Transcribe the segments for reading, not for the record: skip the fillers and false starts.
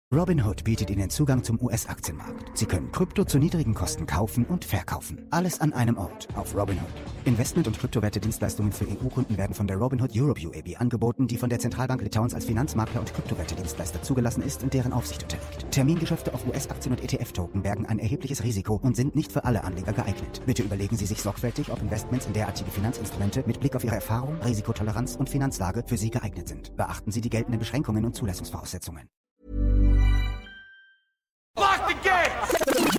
Robinhood bietet Ihnen Zugang zum US-Aktienmarkt. Sie können Krypto zu niedrigen Kosten kaufen und verkaufen. Alles an einem Ort auf Robinhood. Investment- und Kryptowerte-Dienstleistungen für EU-Kunden werden von der Robinhood Europe UAB angeboten, die von der Zentralbank Litauens als Finanzmakler und Kryptowerte-Dienstleister zugelassen ist und deren Aufsicht unterliegt. Termingeschäfte auf US-Aktien und ETF-Token bergen ein erhebliches Risiko und sind nicht für alle Anleger geeignet. Bitte überlegen Sie sich sorgfältig, ob Investments in derartige Finanzinstrumente mit Blick auf Ihre Erfahrung, Risikotoleranz und Finanzlage für Sie geeignet sind. Beachten Sie die geltenden Beschränkungen und Zulassungsvoraussetzungen. Lock the gate!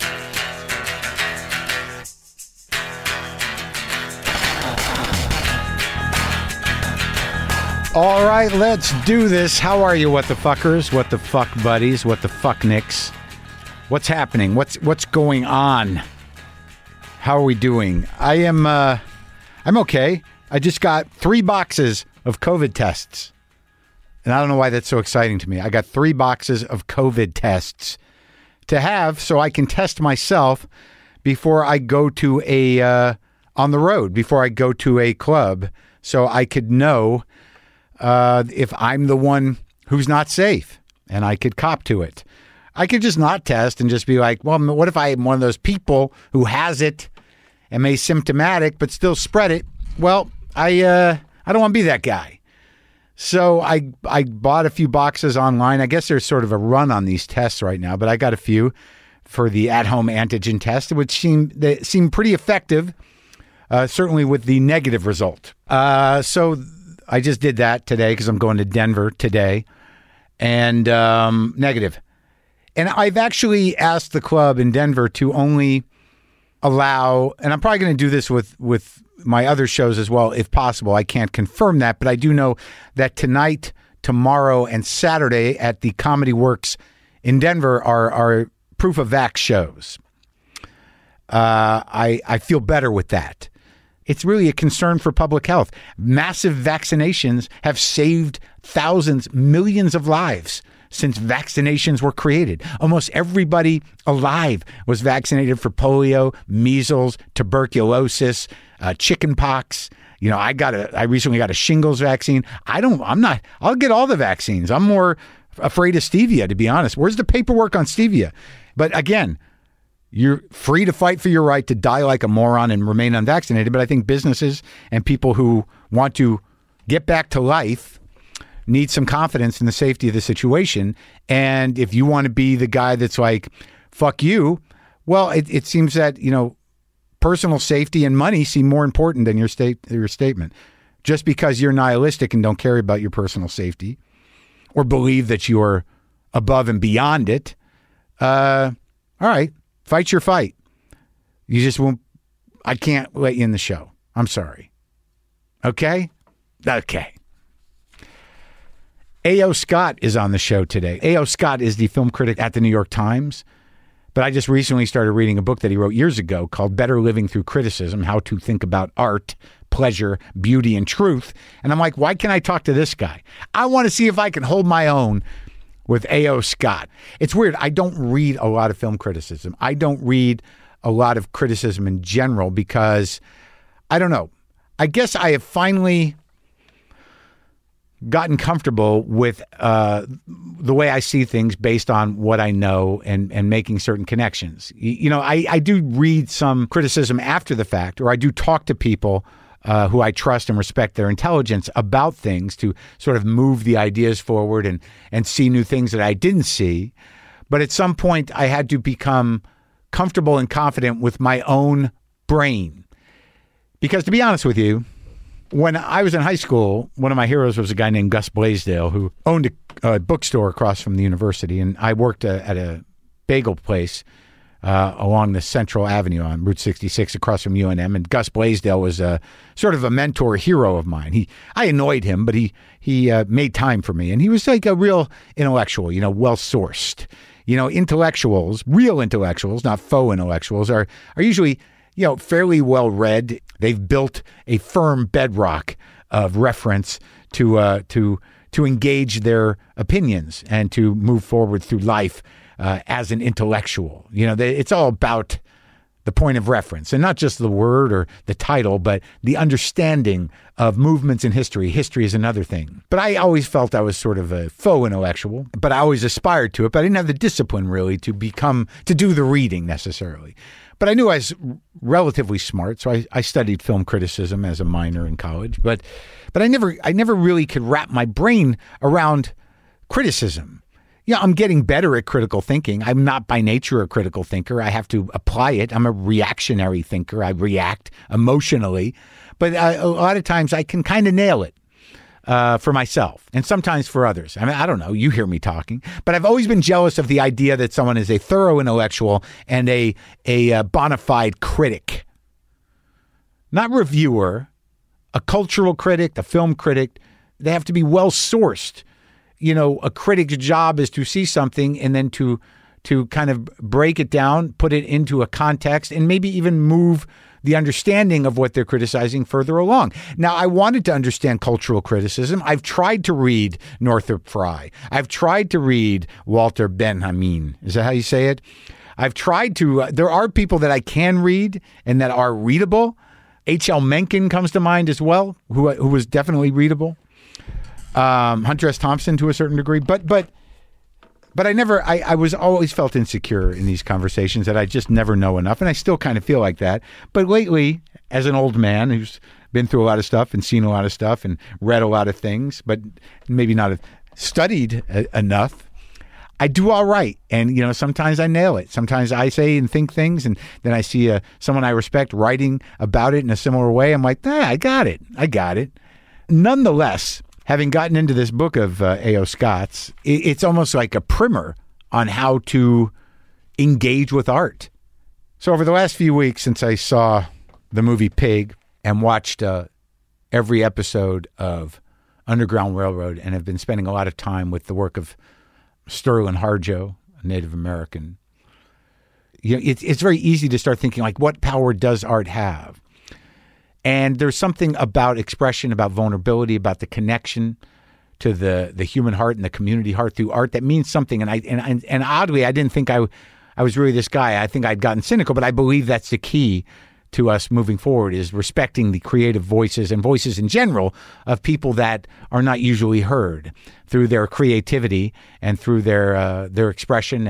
All right, let's do this. How are you, what the fuckers, what the fuck buddies, what the fuck nicks? What's happening? What's going on? How are we doing? I'm okay. I just got 3 boxes of COVID tests. And I don't know why that's so exciting to me. I got 3 boxes of COVID tests to have so I can test myself before I go to on the road, before I go to a club, so I could know if I'm the one who's not safe, and I could cop to it. I could just not test and just be like, well, what if I am one of those people who has it and may symptomatic but still spread it? Well, I don't want to be that guy. So I bought a few boxes online. I guess there's sort of a run on these tests right now, but I got a few for the at-home antigen test, which seem pretty effective, certainly with the negative result. So I just did that today because I'm going to Denver today, and negative. And I've actually asked the club in Denver to only allow, and I'm probably going to do this with my other shows as well, if possible. I can't confirm that, but I do know that tonight, tomorrow, and Saturday at the Comedy Works in Denver are proof of vax shows. I feel better with that. It's really a concern for public health. Massive vaccinations have saved thousands, millions of lives since vaccinations were created. Almost everybody alive was vaccinated for polio, measles, tuberculosis, chicken pox. You know, I recently got a shingles vaccine. I'll get all the vaccines. I'm more afraid of stevia, to be honest. Where's the paperwork on stevia? But again, you're free to fight for your right to die like a moron and remain unvaccinated. But I think businesses and people who want to get back to life need some confidence in the safety of the situation. And if you want to be the guy that's like, fuck you, well, it seems that, you know, personal safety and money seem more important than your statement. Just because you're nihilistic and don't care about your personal safety or believe that you're above and beyond it, all right, fight your fight. You just won't, I can't let you in the show. I'm sorry. Okay? Okay. A.O. Scott is on the show today. A.O. Scott is the film critic at the New York Times, but I just recently started reading a book that he wrote years ago called Better Living Through Criticism, How to Think About Art, Pleasure, Beauty, and Truth. And I'm like, why can't I talk to this guy? I want to see if I can hold my own with A.O. Scott. It's weird. I don't read a lot of film criticism. I don't read a lot of criticism in general because, I don't know, I guess I have finally gotten comfortable with the way I see things based on what I know and making certain connections. You know, I do read some criticism after the fact, or I do talk to people who I trust and respect their intelligence about things to sort of move the ideas forward and see new things that I didn't see. But at some point, I had to become comfortable and confident with my own brain. Because to be honest with you, when I was in high school, one of my heroes was a guy named Gus Blaisdell who owned a bookstore across from the university. And I worked at a bagel place along the Central Avenue on Route 66 across from UNM. And Gus Blaisdell was sort of a mentor hero of mine. I annoyed him, but he made time for me. And he was like a real intellectual, you know, well-sourced. You know, intellectuals, real intellectuals, not faux intellectuals, are usually, you know, fairly well read. They've built a firm bedrock of reference to engage their opinions and to move forward through life as an intellectual. You know, it's all about the point of reference, and not just the word or the title, but the understanding of movements in history. History is another thing. But I always felt I was sort of a faux intellectual, but I always aspired to it, but I didn't have the discipline really to do the reading necessarily. But I knew I was relatively smart, so I studied film criticism as a minor in college, but I never really could wrap my brain around criticism. Yeah, I'm getting better at critical thinking. I'm not by nature a critical thinker. I have to apply it. I'm a reactionary thinker. I react emotionally. But a lot of times I can kind of nail it for myself and sometimes for others. I mean, I don't know. You hear me talking. But I've always been jealous of the idea that someone is a thorough intellectual and a bona fide critic. Not reviewer, a cultural critic, a film critic. They have to be well-sourced. You know, a critic's job is to see something and then to kind of break it down, put it into a context, and maybe even move the understanding of what they're criticizing further along. Now, I wanted to understand cultural criticism. I've tried to read Northrop Frye. I've tried to read Walter Benjamin. Is that how you say it? I've tried to. There are people that I can read and that are readable. H.L. Mencken comes to mind as well, who was definitely readable. Hunter S. Thompson to a certain degree, but I was always felt insecure in these conversations that I just never know enough. And I still kind of feel like that. But lately, as an old man who's been through a lot of stuff and seen a lot of stuff and read a lot of things, but maybe not studied enough, I do all right. And, you know, sometimes I nail it. Sometimes I say and think things, and then I see someone I respect writing about it in a similar way. I'm like, I got it. Nonetheless, having gotten into this book of A.O. Scott's, it's almost like a primer on how to engage with art. So over the last few weeks since I saw the movie Pig and watched every episode of Underground Railroad and have been spending a lot of time with the work of Sterling Harjo, a Native American, you know, it's very easy to start thinking, like, what power does art have? And there's something about expression, about vulnerability, about the connection to the human heart and the community heart through art that means something. And oddly, I didn't think I was really this guy. I think I'd gotten cynical, but I believe that's the key to us moving forward, is respecting the creative voices and voices in general of people that are not usually heard through their creativity and through their expression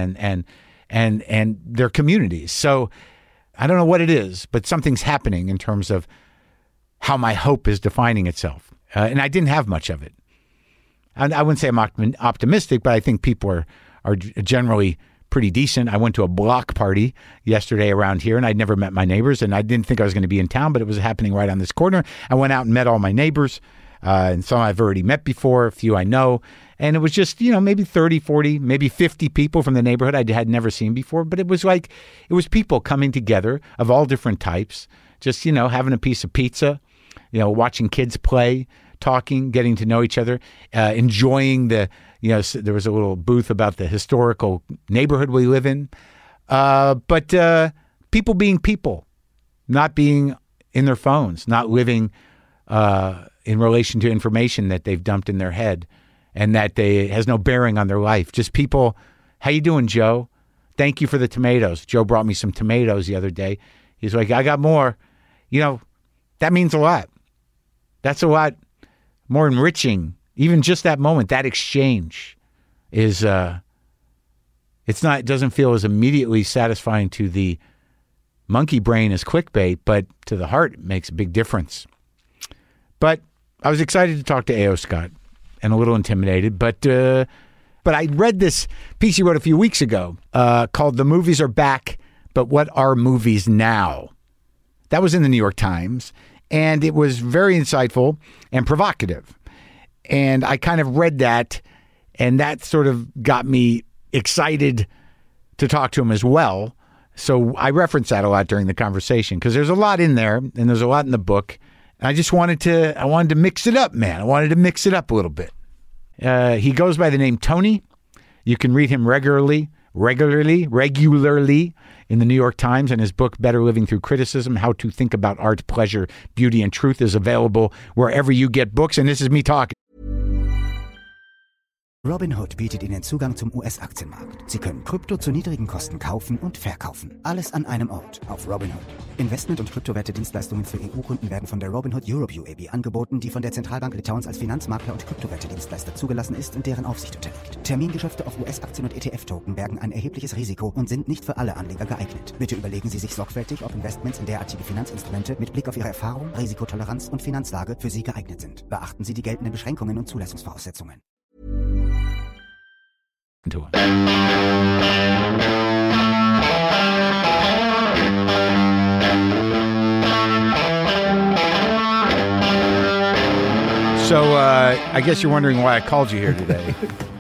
and their communities. So I don't know what it is, but something's happening in terms of how my hope is defining itself. And I didn't have much of it. And I wouldn't say I'm optimistic, but I think people are generally pretty decent. I went to a block party yesterday around here, and I'd never met my neighbors, and I didn't think I was going to be in town, but it was happening right on this corner. I went out and met all my neighbors, and some I've already met before, a few I know. And it was just, you know, maybe 30, 40, maybe 50 people from the neighborhood I had never seen before. But it was people coming together of all different types, just, you know, having a piece of pizza, you know, watching kids play, talking, getting to know each other, enjoying there was a little booth about the historical neighborhood we live in. But people being people, not being in their phones, not living in relation to information that they've dumped in their head and that has no bearing on their life. Just people, how you doing, Joe? Thank you for the tomatoes. Joe brought me some tomatoes the other day. He's like, I got more. You know, that means a lot. That's a lot more enriching. Even just that moment, that exchange is, it doesn't feel as immediately satisfying to the monkey brain as clickbait, but to the heart, it makes a big difference. But I was excited to talk to A.O. Scott and a little intimidated, but I read this piece he wrote a few weeks ago called "The Movies Are Back, But What Are Movies Now?" That was in the New York Times, and it was very insightful and provocative. And I kind of read that, and that sort of got me excited to talk to him as well. So I reference that a lot during the conversation because there's a lot in there, and there's a lot in the book. And I just wanted to mix it up, man. I wanted to mix it up a little bit. He goes by the name Tony. You can read him regularly in the New York Times, and his book, Better Living Through Criticism, How to Think About Art, Pleasure, Beauty, and Truth, is available wherever you get books. And this is me talking. Robinhood bietet Ihnen Zugang zum US-Aktienmarkt. Sie können Krypto zu niedrigen Kosten kaufen und verkaufen. Alles an einem Ort auf Robinhood. Investment- und Kryptowerte-Dienstleistungen für EU-Kunden werden von der Robinhood Europe UAB angeboten, die von der Zentralbank Litauens als Finanzmakler und Kryptowerte-Dienstleister zugelassen ist und deren Aufsicht unterliegt. Termingeschäfte auf US-Aktien und ETF-Token bergen ein erhebliches Risiko und sind nicht für alle Anleger geeignet. Bitte überlegen Sie sich sorgfältig, ob Investments in derartige Finanzinstrumente mit Blick auf Ihre Erfahrung, Risikotoleranz und Finanzlage für Sie geeignet sind. Beachten Sie die geltenden Beschränkungen und Zulassungsvoraussetzungen. So, I guess you're wondering why I called you here today.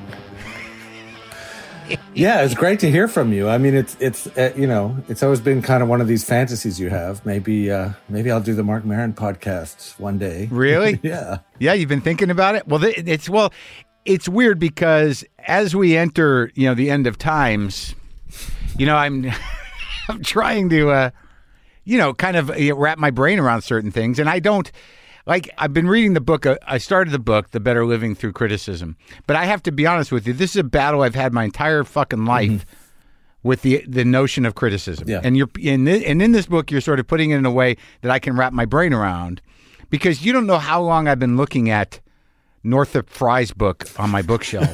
Yeah, it's great to hear from you. I mean, it's you know, it's always been kind of one of these fantasies you have. Maybe I'll do the Mark Maron podcast one day. Really? Yeah. Yeah, you've been thinking about it? Well, it's weird because as we enter, the end of times, I'm trying to, kind of wrap my brain around certain things. And I don't, I've been reading the book. I started the book, The Better Living Through Criticism. But I have to be honest with you, this is a battle I've had my entire fucking life with the notion of criticism. Yeah. And in this book, you're sort of putting it in a way that I can wrap my brain around, because you don't know how long I've been looking at Northrop Frye's book on my bookshelf.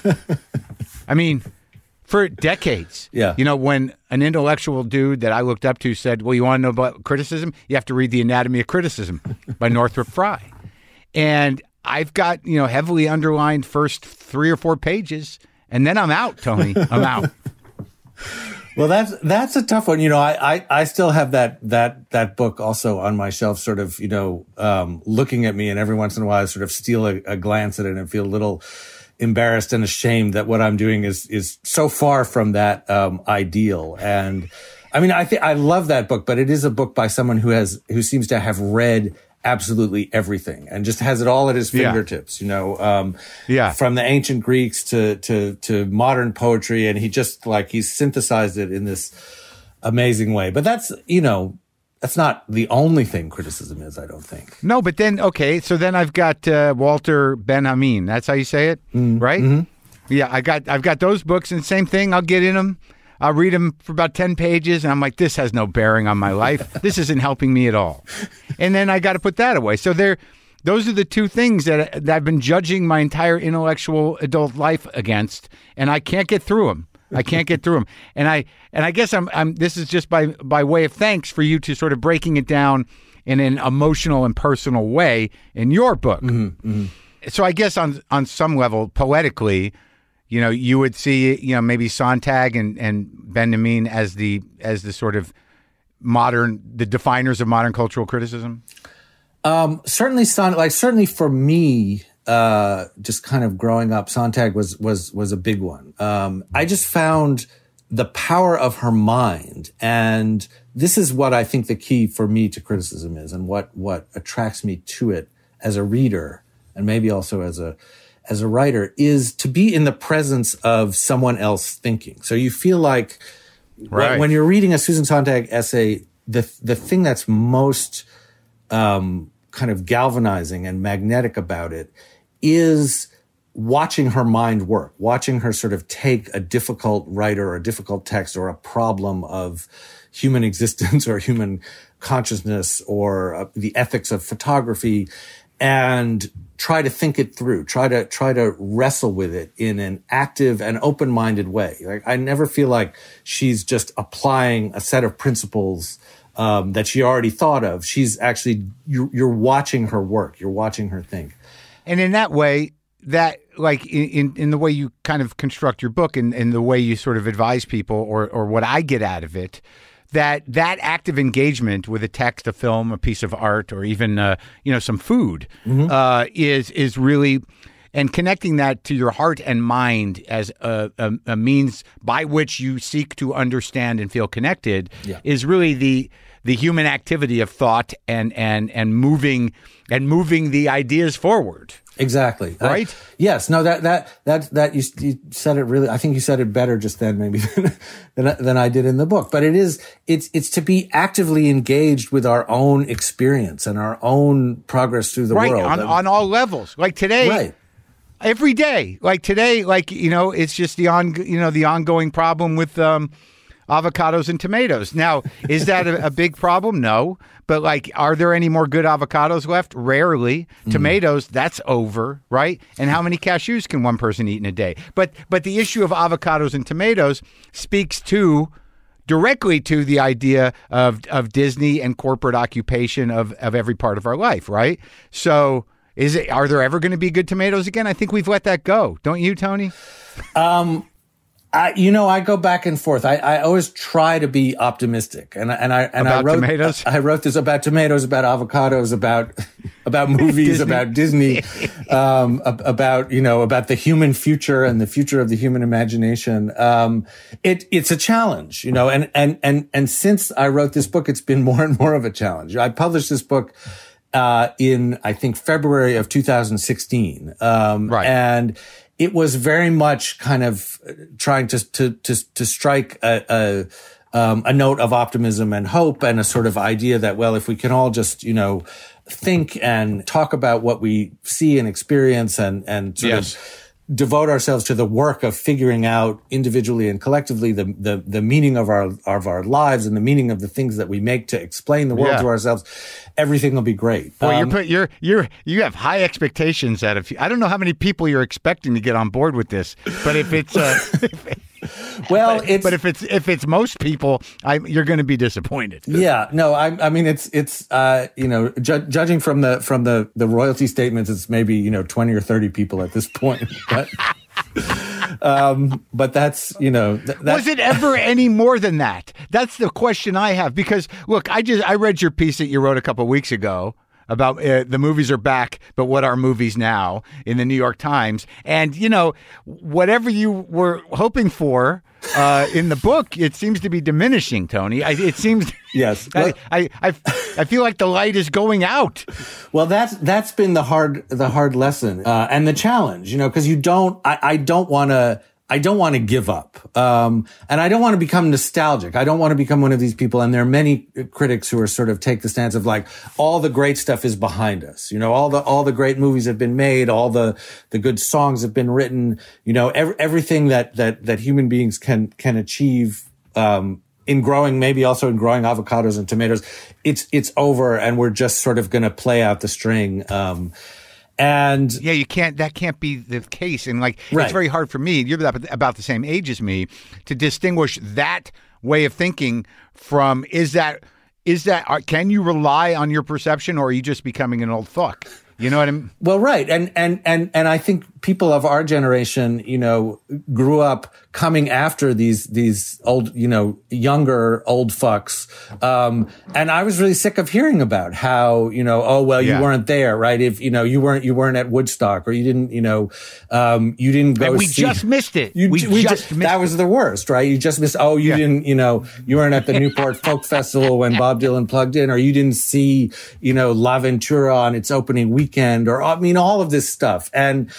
I mean, for decades. Yeah. When an intellectual dude that I looked up to said, well, you want to know about criticism? You have to read The Anatomy of Criticism by Northrop Frye. And I've got, heavily underlined first 3 or 4 pages, and then I'm out, Tony. I'm out. Well, that's a tough one. I still have that book also on my shelf, sort of, looking at me, and every once in a while I sort of steal a glance at it and feel a little embarrassed and ashamed that what I'm doing is so far from that ideal. And I mean, I love that book, but it is a book by someone who seems to have read absolutely everything and just has it all at his fingertips, from the ancient Greeks to modern poetry. And he just he's synthesized it in this amazing way. But that's not the only thing criticism is, I don't think. No, but then, okay, so then I've got Walter Benjamin. That's how you say it, right? Mm-hmm. Yeah, I've got those books, and same thing. I'll get in them. I'll read them for about 10 pages, and I'm like, this has no bearing on my life. This isn't helping me at all. And then I got to put that away. So those are the two things that I've been judging my entire intellectual adult life against, and I can't get through them. I can't get through them. And I guess I'm this is just by way of thanks for you to sort of breaking it down in an emotional and personal way in your book. Mm-hmm, mm-hmm. So I guess on some level, poetically, you would see, maybe Sontag and Benjamin as the sort of the definers of modern cultural criticism. Certainly certainly for me, just kind of growing up, Sontag was a big one. I just found the power of her mind, and this is what I think the key for me to criticism is, and what attracts me to it as a reader, and maybe also as a writer, is to be in the presence of someone else thinking. So you feel like when you're reading a Susan Sontag essay, the thing that's most kind of galvanizing and magnetic about it is watching her mind work, watching her sort of take a difficult writer or a difficult text or a problem of human existence or human consciousness or the ethics of photography and try to think it through, try to wrestle with it in an active and open-minded way. I never feel like she's just applying a set of principles that she already thought of. She's actually, you're watching her work, you're watching her think. And in that way, that in the way you kind of construct your book and the way you sort of advise people or what I get out of it, that active engagement with a text, a film, a piece of art, or even some food is really, and connecting that to your heart and mind as a means by which you seek to understand and feel connected is really the human activity of thought and moving the ideas forward. Exactly. Right? Yes. No, that you said it really, I think you said it better just then maybe than I did in the book. But it's to be actively engaged with our own experience and our own progress through the world. On all levels. Like today, every day. Like today, like, it's just the ongoing problem with avocados and tomatoes. Now, is that a big problem? No. But like, are there any more good avocados left? Rarely. Tomatoes, that's over, right? And how many cashews can one person eat in a day? But the issue of avocados and tomatoes speaks directly to the idea of Disney and corporate occupation of every part of our life, right? So are there ever going to be good tomatoes again? I think we've let that go. Don't you, Tony? I go back and forth. I always try to be optimistic, and I wrote tomatoes. I wrote this about tomatoes, about avocados, about movies, about Disney, about the human future and the future of the human imagination. It's a challenge, and since I wrote this book, it's been more and more of a challenge. I published this book in, I think, February of 2016, right, and it was very much kind of trying to strike a note of optimism and hope, and a sort of idea that, well, if we can all just, think and talk about what we see and experience and sort of devote ourselves to the work of figuring out individually and collectively the meaning of our lives and the meaning of the things that we make to explain the world to ourselves, everything will be great. Well, you have high expectations out of. I don't know how many people you're expecting to get on board with this, but if it's if it's most people, you're going to be disappointed. Yeah, no, I mean it's judging from the royalty statements, it's maybe 20 or 30 people at this point. But that's was it ever any more than that? That's the question I have, because look, I read your piece that you wrote a couple of weeks ago about the movies are back, but what are movies now, in the New York Times. And, whatever you were hoping for in the book, it seems to be diminishing, Tony. It seems... Yes. I feel like the light is going out. Well, that's been the hard lesson and the challenge, because I don't want to give up. And I don't want to become nostalgic. I don't want to become one of these people. And there are many critics who are sort of take the stance of like, all the great stuff is behind us. All the great movies have been made. All the good songs have been written. Everything that human beings can achieve, in growing, maybe also in growing avocados and tomatoes, it's over. And we're just sort of going to play out the string. And yeah, that can't be the case. And right. It's very hard for me, you're about the same age as me, to distinguish that way of thinking from, can you rely on your perception, or are you just becoming an old fuck? You know what I mean? Well, right. And I think people of our generation, grew up coming after these old, younger old fucks. And I was really sick of hearing about how, you weren't there, right? If, you weren't at Woodstock, or you didn't, you didn't go. And we just missed it. We just missed it. That was the worst, right? You just missed, didn't, you weren't at the Newport Folk Festival when Bob Dylan plugged in, or you didn't see, La Ventura on its opening weekend, or, all of this stuff. And,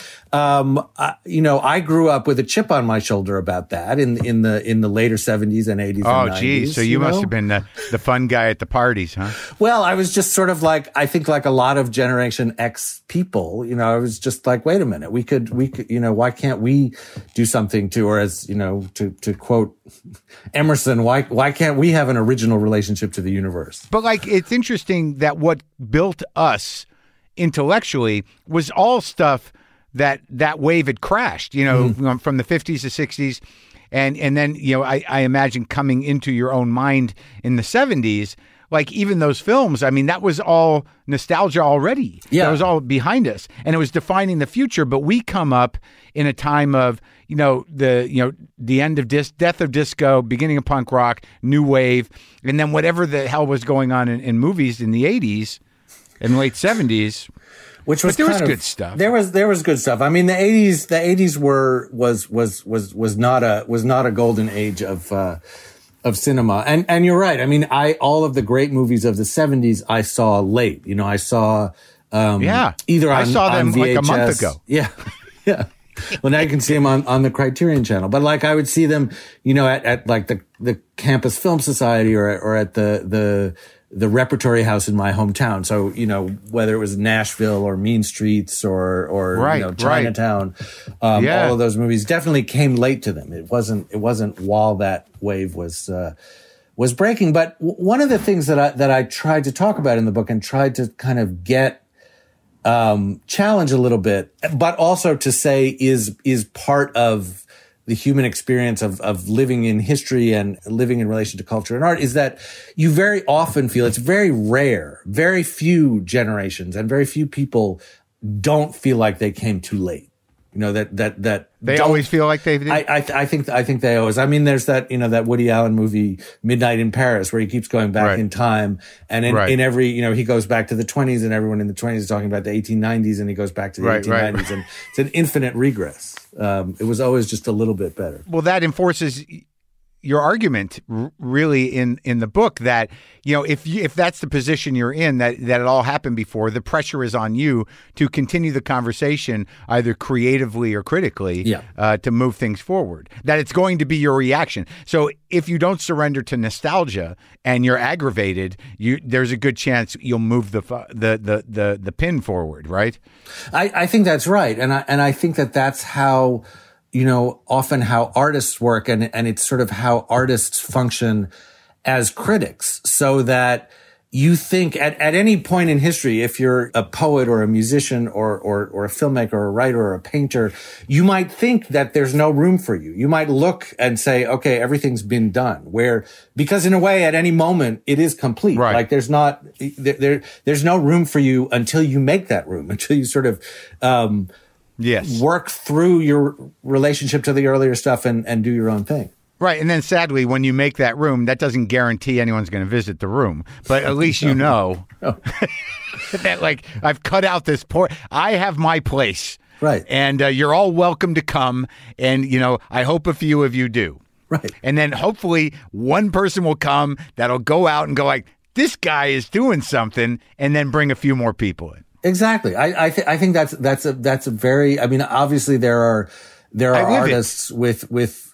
I grew up with a chip on my shoulder about that in the later 70s and 80s and 90s. Oh, geez. So you must have been the fun guy at the parties, huh? Well, I was just sort of like, I think like a lot of Generation X people, I was just like, wait a minute, we could, why can't we do something to, or as, to quote Emerson, why can't we have an original relationship to the universe? But it's interesting that what built us intellectually was all stuff that wave had crashed, from the 50s to 60s. And then, I imagine coming into your own mind in the 70s, like even those films, that was all nostalgia already. Yeah. That was all behind us. And it was defining the future. But we come up in a time of, the end of death of disco, beginning of punk rock, new wave, and then whatever the hell was going on in movies in the 80s and late 70s. Which was, but there was good stuff. There was good stuff. The 80s was not a golden age of cinema. And you're right. All of the great movies of the 70s I saw late. I saw either I saw them on VHS, like a month ago. Yeah. Yeah. Well, now you can see them on the Criterion Channel. But I would see them, at like the Campus Film Society or at the the Repertory House in my hometown. So, whether it was Nashville or Mean Streets or Chinatown, all of those movies definitely came late to them. It wasn't while that wave was breaking. But one of the things that I tried to talk about in the book and tried to kind of get challenge a little bit, but also to say is part of the human experience of living in history and living in relation to culture and art, is that you very often feel, it's very rare, very few generations and very few people don't feel like they came too late. That they always feel like they did. I think they always. I mean, there's that that Woody Allen movie Midnight in Paris where he keeps going back in time, and in every he goes back to the 20s, and everyone in the 20s is talking about the 1890s, and he goes back to the 1890s, and it's an infinite regress. It was always just a little bit better. Well, that enforces your argument really in the book that, if that's the position you're in, that it all happened before, the pressure is on you to continue the conversation either creatively or critically to move things forward, that it's going to be your reaction. So if you don't surrender to nostalgia and you're aggravated, there's a good chance you'll move the pin forward, right? I think that's right. And I think that's how, often how artists work, and it's sort of how artists function as critics, so that you think at any point in history, if you're a poet or a musician or a filmmaker or a writer or a painter, you might think that there's no room for you. You might look and say, okay, everything's been done, because in a way, at any moment, it is complete. Right. Like there's no room for you until you make that room, until you sort of, work through your relationship to the earlier stuff and do your own thing. Right. And then sadly, when you make that room, that doesn't guarantee anyone's going to visit the room. But at least that I've cut out this I have my place. Right. And you're all welcome to come. And, I hope a few of you do. Right. And then hopefully one person will come that'll go out and go like, this guy is doing something, and then bring a few more people in. Exactly. I think that's a very, obviously there are artists with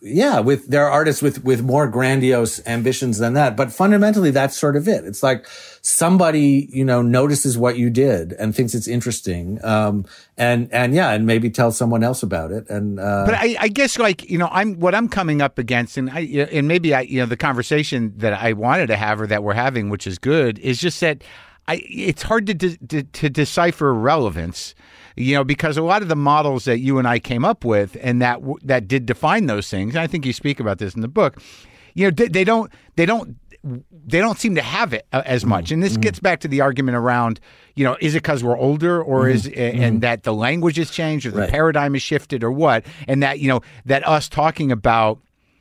more grandiose ambitions than that, but fundamentally that's sort of it. It's like somebody, notices what you did and thinks it's interesting. And maybe tell someone else about it. And, but I guess I'm coming up against, and maybe the conversation that I wanted to have or that we're having, which is good, is just that it's hard to decipher relevance, because a lot of the models that you and I came up with and that did define those things, and I think you speak about this in the book, they don't seem to have it as much. And this gets back to the argument around, is it because we're older, or and that the language has changed, or the paradigm has shifted, or what? And that, that us talking about,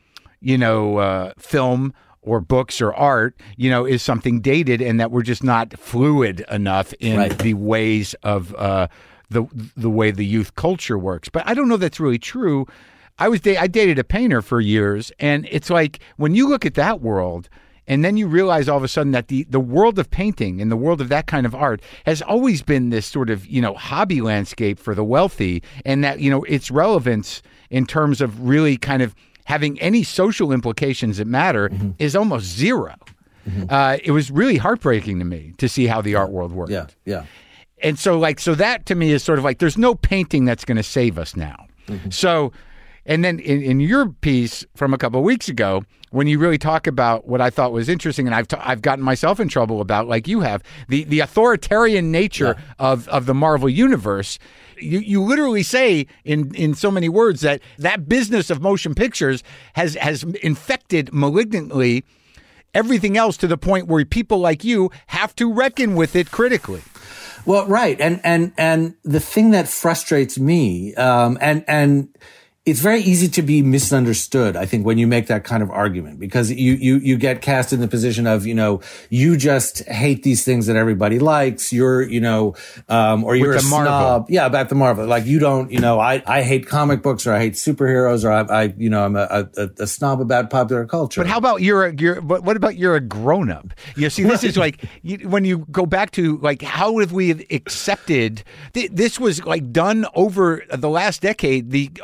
film or books or art, is something dated, and that we're just not fluid enough in the ways of the way the youth culture works. But I don't know that's really true. I dated a painter for years, and it's like when you look at that world, and then you realize all of a sudden that the world of painting and the world of that kind of art has always been this sort of, hobby landscape for the wealthy, and that, its relevance in terms of really kind of having any social implications that matter is almost zero. It was really heartbreaking to me to see how the art world worked. Yeah. And so that to me is sort of like, there's no painting that's going to save us now. So, and then in your piece from a couple of weeks ago, when you really talk about what I thought was interesting, and I've gotten myself in trouble about, like you have, the authoritarian nature of the Marvel Universe. You literally say in so many words that business of motion pictures has infected malignantly everything else, to the point where people like you have to reckon with it critically. Well, right. And the thing that frustrates me, and it's very easy to be misunderstood, I think, when you make that kind of argument, because you get cast in the position of, you just hate these things that everybody likes. You're, or you're a snob. Yeah, about the Marvel. Like, you don't, I hate comic books, or I hate superheroes, or I'm a snob about popular culture. But how about what about you're a grown up? See, this is like, when you go back to, like, how have we accepted, this was like done over the last decade, the almost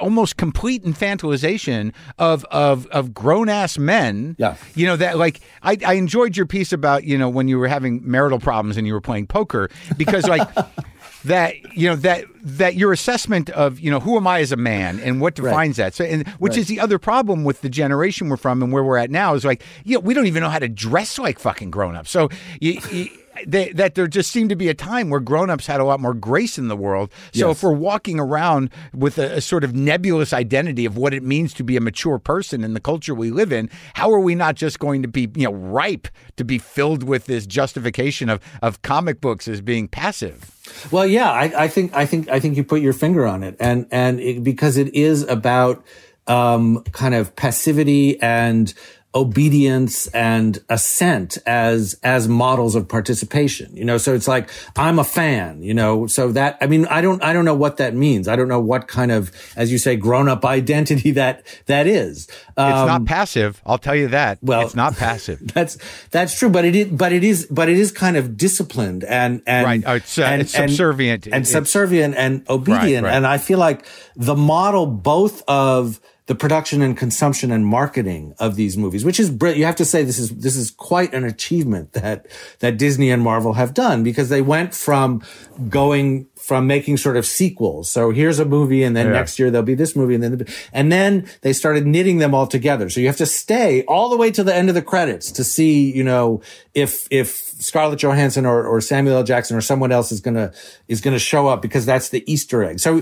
complete infantilization of grown ass men. Yeah. You know, that like I enjoyed your piece about, you know, when you were having marital problems and you were playing poker, because like that, you know, that your assessment of, you know, who am I as a man and what defines that? So, and which is the other problem with the generation we're from and where we're at now is like, you know, we don't even know how to dress like fucking grown-ups. So that there just seemed to be a time where grown-ups had a lot more grace in the world. So if we're walking around with a sort of nebulous identity of what it means to be a mature person in the culture we live in, how are we not just going to be, you know, ripe to be filled with this justification of comic books as being passive? Well, yeah, I think you put your finger on it, and because it is about kind of passivity and obedience and assent as models of participation, you know. So it's like, I'm a fan, you know, so that, I mean, I don't know what that means. I don't know what kind of, as you say, grown up identity that is. It's not passive. I'll tell you that. Well, it's not passive. That's true. But it is kind of disciplined and right. It's subservient and subservient and obedient. Right. And I feel like the model both of the production and consumption and marketing of these movies, which is brilliant. You have to say this is quite an achievement that Disney and Marvel have done, because they went from making sort of sequels. So here's a movie, and then next year there'll be this movie, and then they started knitting them all together. So you have to stay all the way to the end of the credits to see, you know, if Scarlett Johansson or Samuel L. Jackson or someone else is gonna show up, because that's the Easter egg. So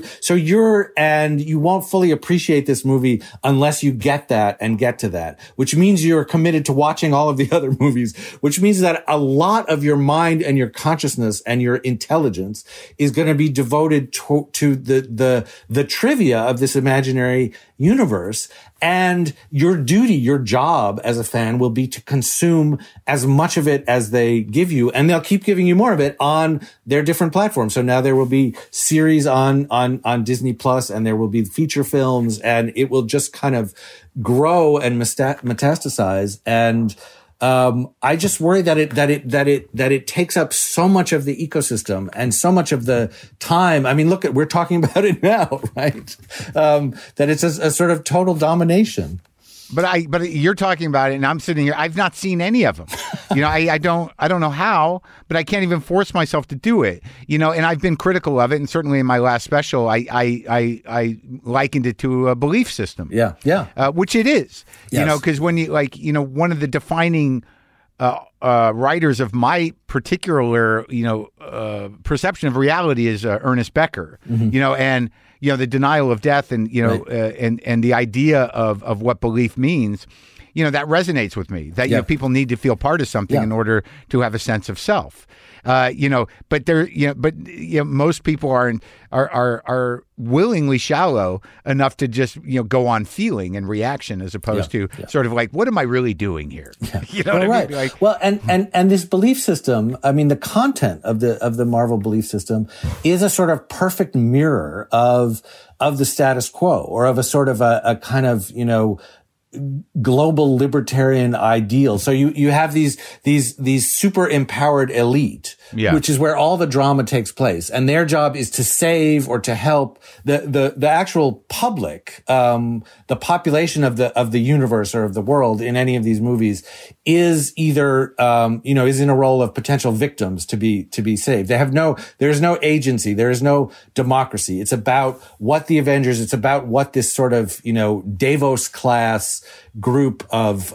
you won't fully appreciate this movie unless you get that and get to that, which means you're committed to watching all of the other movies, which means that a lot of your mind and your consciousness and your intelligence is going to be devoted to the trivia of this imaginary universe. And your job as a fan will be to consume as much of it as they give you, and they'll keep giving you more of it on their different platforms. So now there will be series on Disney Plus, and there will be feature films, and it will just kind of grow and metastasize. And I just worry that it takes up so much of the ecosystem and so much of the time. I mean, we're talking about it now, right? That it's a sort of total domination. But you're talking about it, and I'm sitting here. I've not seen any of them. You know, I don't know how, but I can't even force myself to do it. You know, and I've been critical of it, and certainly in my last special, I likened it to a belief system. Yeah. Which it is. Yes. You know, because when you one of the defining writers of my particular perception of reality is Ernest Becker. Mm-hmm. You know, and the denial of death, and and the idea of what belief means, that resonates with me. That people need to feel part of something in order to have a sense of self. But most people are willingly shallow enough to just go on feeling and reaction, as opposed to sort of like, what am I really doing here? You know what I mean? Like, well, and this belief system, I mean, the content of the Marvel belief system is a sort of perfect mirror of the status quo, or of a sort of a kind of global libertarian ideal. So you have these super empowered elite, which is where all the drama takes place, and their job is to save or to help the actual public. The population of the universe or of the world in any of these movies is either is in a role of potential victims to be saved. There's no agency, there is no democracy. It's about what the Avengers, it's about what this sort of Davos class group of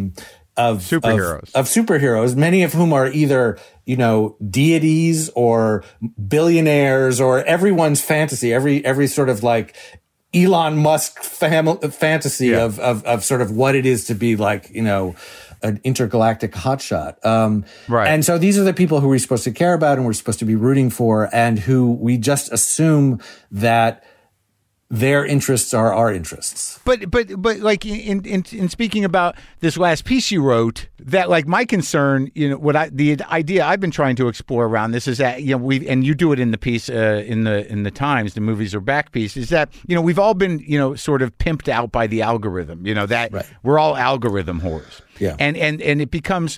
superheroes, many of whom are either deities or billionaires, or everyone's fantasy, every sort of like Elon Musk fantasy of sort of what it is to be like an intergalactic hotshot. Right. And so these are the people who we're supposed to care about and we're supposed to be rooting for, and who we just assume that their interests are our interests. But like in speaking about this last piece you wrote, that like my concern, the idea I've been trying to explore around this is that and you do it in the piece in the Times, the Movies Are Back piece, is that we've all been sort of pimped out by the algorithm, that we're all algorithm whores. Yeah. And it becomes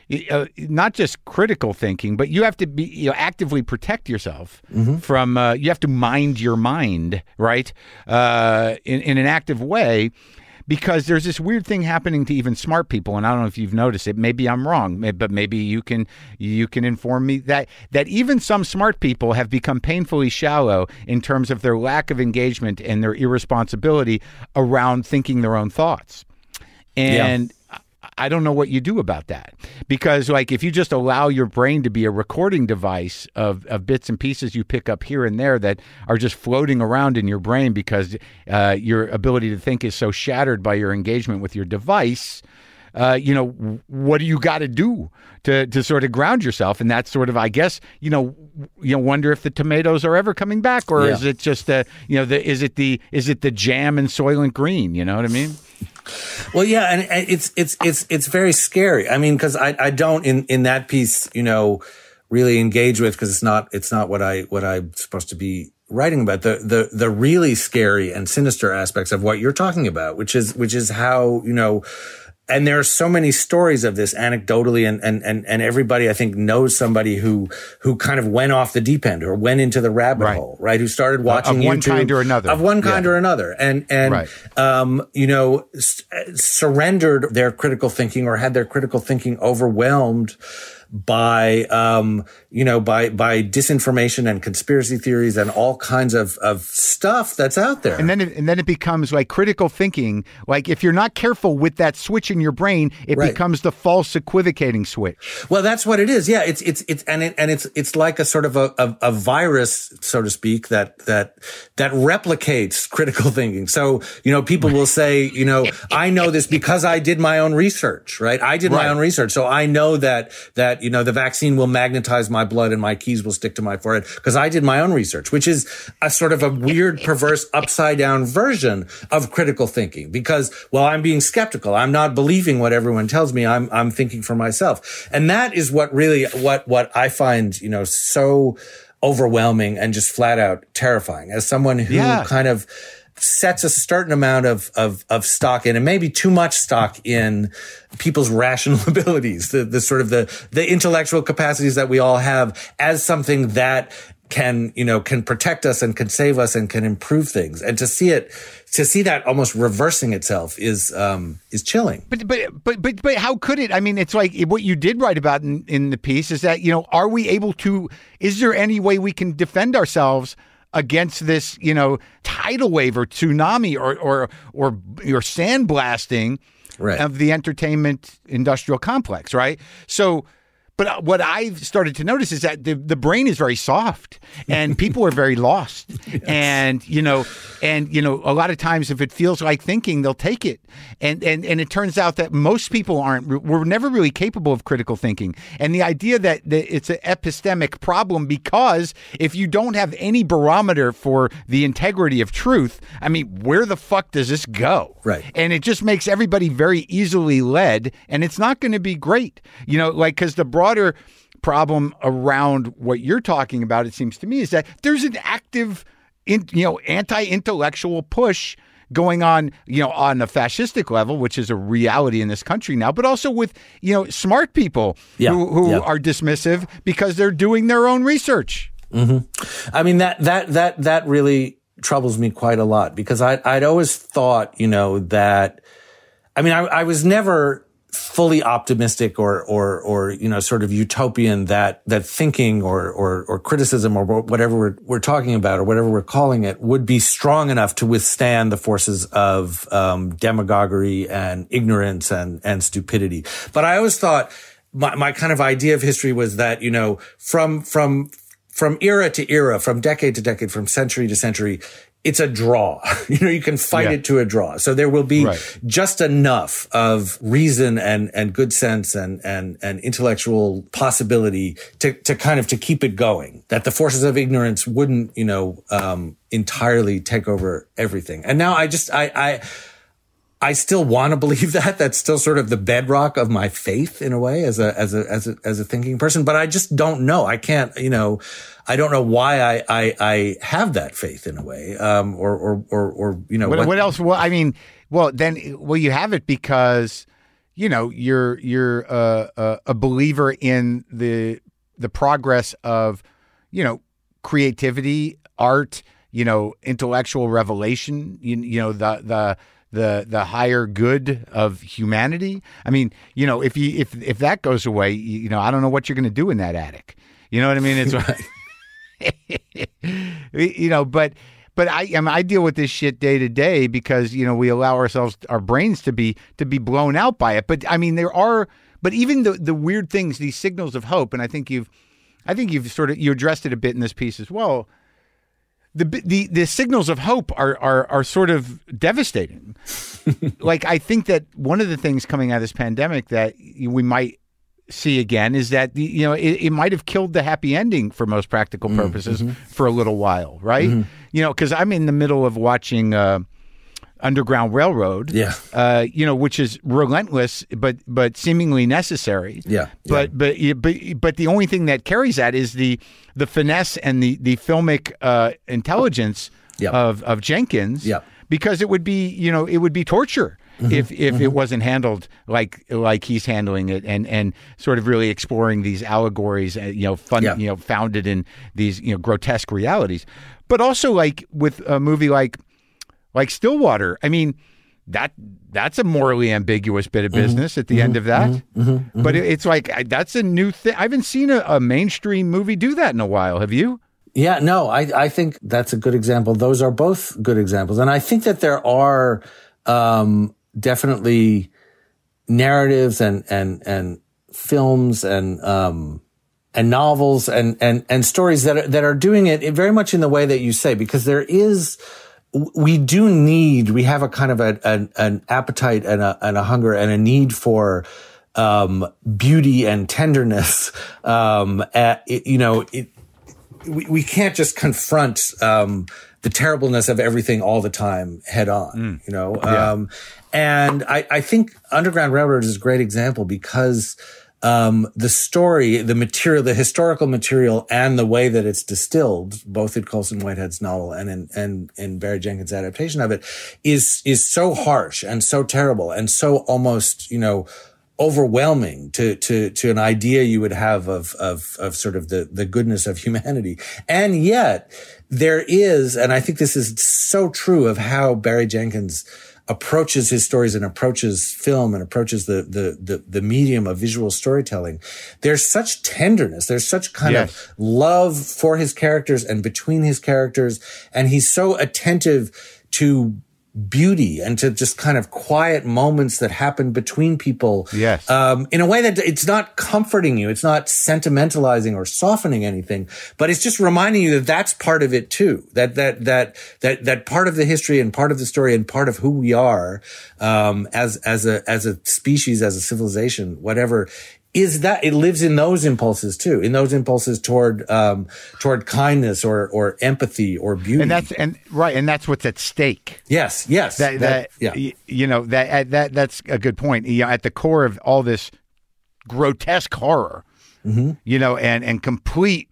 not just critical thinking, but you have to be actively protect yourself from. You have to mind your mind, right? In an active way. Because there's this weird thing happening to even smart people, and I don't know if you've noticed it. Maybe I'm wrong, but maybe you can inform me that even some smart people have become painfully shallow in terms of their lack of engagement and their irresponsibility around thinking their own thoughts. And I don't know what you do about that, because like if you just allow your brain to be a recording device of bits and pieces you pick up here and there that are just floating around in your brain because your ability to think is so shattered by your engagement with your device, what do you got to do to sort of ground yourself? And that's sort of, I guess, wonder if the tomatoes are ever coming back, or is it just is it the jam and Soylent Green? You know what I mean? Well, yeah, and it's very scary. I mean, because I don't in that piece, really engage with, because it's not what I'm supposed to be writing about. The really scary and sinister aspects of what you're talking about, which is how and there are so many stories of this anecdotally, and everybody I think knows somebody who kind of went off the deep end or went into the rabbit hole, right? Who started watching of one YouTube, kind or another, and surrendered their critical thinking or had their critical thinking overwhelmed by disinformation and conspiracy theories and all kinds of stuff that's out there. And then it becomes like critical thinking. Like if you're not careful with that switch in your brain, it becomes the false equivocating switch. Well, that's what it is. Yeah. It's like a sort of a virus, so to speak, that replicates critical thinking. So, people will say, I know this because I did my own research, right? I did my own research. So I know that the vaccine will magnetize my blood and my keys will stick to my forehead because I did my own research, which is a sort of a weird, perverse, upside down version of critical thinking. Because, I'm being skeptical. I'm not believing what everyone tells me. I'm thinking for myself. And that is what really, what I find, so overwhelming and just flat out terrifying as someone who kind of sets a certain amount of stock in, and maybe too much stock in, people's rational abilities, the sort of the intellectual capacities that we all have as something that can protect us and can save us and can improve things. And to see that almost reversing itself is chilling. But how could it? I mean, it's like what you did write about in the piece is that, are we able to, is there any way we can defend ourselves against this, tidal wave or tsunami or sandblasting of the entertainment industrial complex, right? So, but what I've started to notice is that the brain is very soft and people are very lost. And, a lot of times if it feels like thinking, they'll take it. And it turns out that most people we're never really capable of critical thinking. And the idea that it's an epistemic problem, because if you don't have any barometer for the integrity of truth, I mean, where the fuck does this go? Right. And it just makes everybody very easily led, and it's not going to be great, because the broader problem around what you're talking about, it seems to me, is that there's an active, anti-intellectual push going on, on a fascistic level, which is a reality in this country now, but also with, smart people who are dismissive because they're doing their own research. Mm-hmm. I mean, that really troubles me quite a lot, because I'd always thought, that, I was never fully optimistic or sort of utopian that thinking or criticism or whatever we're talking about or whatever we're calling it would be strong enough to withstand the forces of demagoguery and ignorance and stupidity. But I always thought my kind of idea of history was that, from era to era, from decade to decade, from century to century, it's a draw. You can fight it to a draw. So there will be just enough of reason and good sense and intellectual possibility to kind of to keep it going, that the forces of ignorance wouldn't, entirely take over everything. And now I still want to believe that. That's still sort of the bedrock of my faith in a way as a thinking person, but I just don't know. I can't, I don't know why I have that faith in a way. Or what else? Well, you have it because you're a believer in the progress of, creativity, art, intellectual revelation, the higher good of humanity. I mean, if that goes away, I don't know what you're going to do in that attic. You know what I mean? It's but I deal with this shit day to day because we allow our brains to be blown out by it. But I mean, but even the weird things, these signals of hope, and I think you've you addressed it a bit in this piece as well. The signals of hope are sort of devastating. Like, I think that one of the things coming out of this pandemic that we might see again is that it might have killed the happy ending for most practical purposes for a little while, right? Because I'm in the middle of watching Underground Railroad, which is relentless but seemingly necessary. But the only thing that carries that is the finesse and the filmic intelligence of Jenkins. Because it would be torture if it wasn't handled like he's handling it and sort of really exploring these allegories, founded in these grotesque realities. But also like with a movie like Stillwater, I mean, that's a morally ambiguous bit of business at the end of that. But it's like, that's a new thing. I haven't seen a mainstream movie do that in a while. Have you? Yeah, no, I think that's a good example. Those are both good examples. And I think that there are definitely narratives and films and novels and stories that are doing it very much in the way that you say, because we have a kind of an appetite and a hunger and a need for beauty and tenderness. We can't just confront the terribleness of everything all the time head on, and I think Underground Railroad is a great example because the story, the material, the historical material, and the way that it's distilled, both in Colson Whitehead's novel and in Barry Jenkins' adaptation of it, is so harsh and so terrible and so almost, overwhelming to an idea you would have of sort of the goodness of humanity. And yet there is, and I think this is so true of how Barry Jenkins approaches his stories and approaches film and approaches the medium of visual storytelling. There's such tenderness. There's such kind of love for his characters and between his characters. And he's so attentive to beauty and to just kind of quiet moments that happen between people. In a way that it's not comforting you. It's not sentimentalizing or softening anything, but it's just reminding you that that's part of it too. That part of the history and part of the story and part of who we are, as a species, as a civilization, whatever, is that it lives in those impulses too, in those impulses toward kindness or empathy or beauty. And that's what's at stake. Yes. That's a good point. At the core of all this grotesque horror, and complete,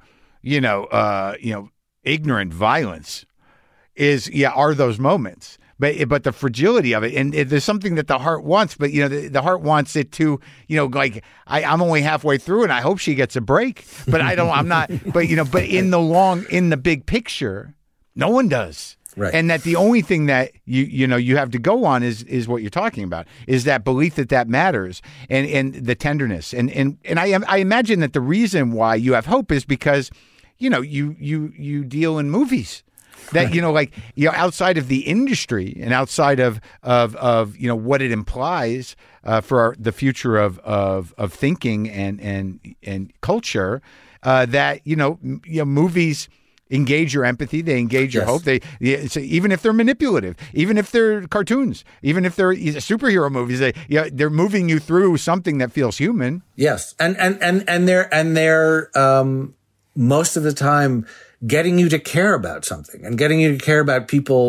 ignorant violence are those moments. But the fragility of it, and there's something that the heart wants, but the heart wants it to, I'm only halfway through, and I hope she gets a break, but I'm not. But in the big picture, no one does. Right. And that the only thing that you have to go on is what you're talking about, is that belief that matters and the tenderness and I imagine that the reason why you have hope is because you deal in movies. That outside of the industry and outside of what it implies for the future of thinking and culture, that movies engage your empathy, they engage your hope. So even if they're manipulative, even if they're cartoons, even if they're superhero movies, they're moving you through something that feels human. Yes, and they're most of the time getting you to care about something and getting you to care about people,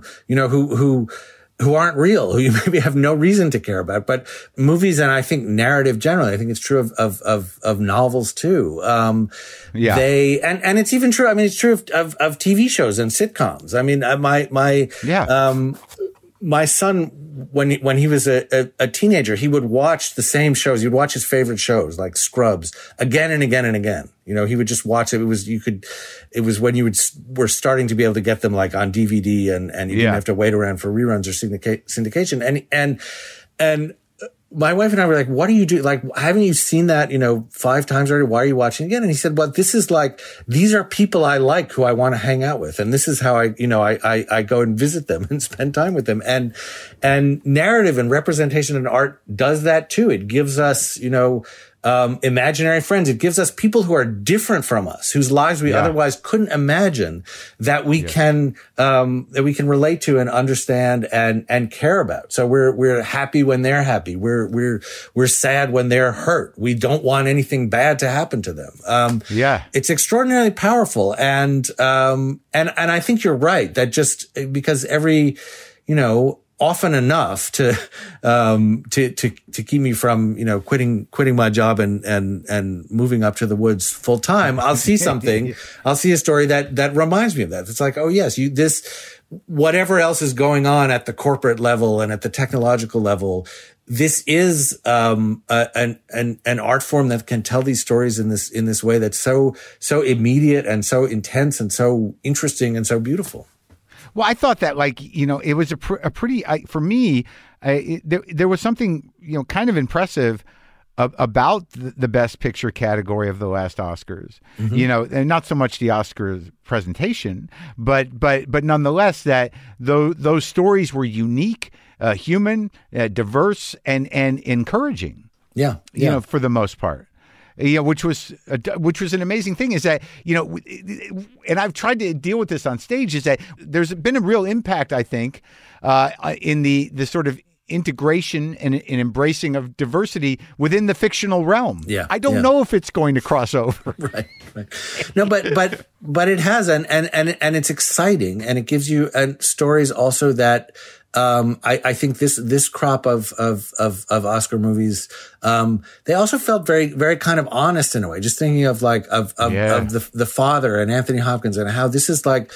who aren't real, who you maybe have no reason to care about. But movies, and I think narrative generally, I think it's true of novels too. And it's even true. I mean, it's true of TV shows and sitcoms. I mean, my son, when he was a teenager, he would watch the same shows. He would watch his favorite shows like Scrubs again and again and again. You know, he would just watch it. It was when you were starting to be able to get them like on DVD and you didn't have to wait around for reruns or syndication. And my wife and I were like, what do you do? Like, haven't you seen that, 5 times already? Why are you watching again? And he said, well, this is like, these are people I like who I want to hang out with. And this is how I go and visit them and spend time with them. And narrative and representation in art does that too. It gives us, imaginary friends. It gives us people who are different from us, whose lives we otherwise couldn't imagine that we can relate to and understand and care about. So we're happy when they're happy. We're sad when they're hurt. We don't want anything bad to happen to them. It's extraordinarily powerful. And I think you're right that just because often enough to keep me from, quitting my job and moving up to the woods full time, I'll see something, I'll see a story that reminds me of that. It's like, oh yes, whatever else is going on at the corporate level and at the technological level, this is, an art form that can tell these stories in this way that's so immediate and so intense and so interesting and so beautiful. Well, I thought that, it was a pretty, for me, there was something, kind of impressive about the Best Picture category of the last Oscars. Mm-hmm. And not so much the Oscars presentation, but nonetheless that those stories were unique, human, diverse, and encouraging. Yeah. For the most part. Which was an amazing thing is that, and I've tried to deal with this on stage, is that there's been a real impact, I think, in the sort of integration and embracing of diversity within the fictional realm. Yeah. I don't know if it's going to cross over. Right. No, but it has, and it's exciting, and it gives you stories also that, I think this crop of Oscar movies, they also felt very, very kind of honest in a way. Just thinking of the father and Anthony Hopkins and how this is like,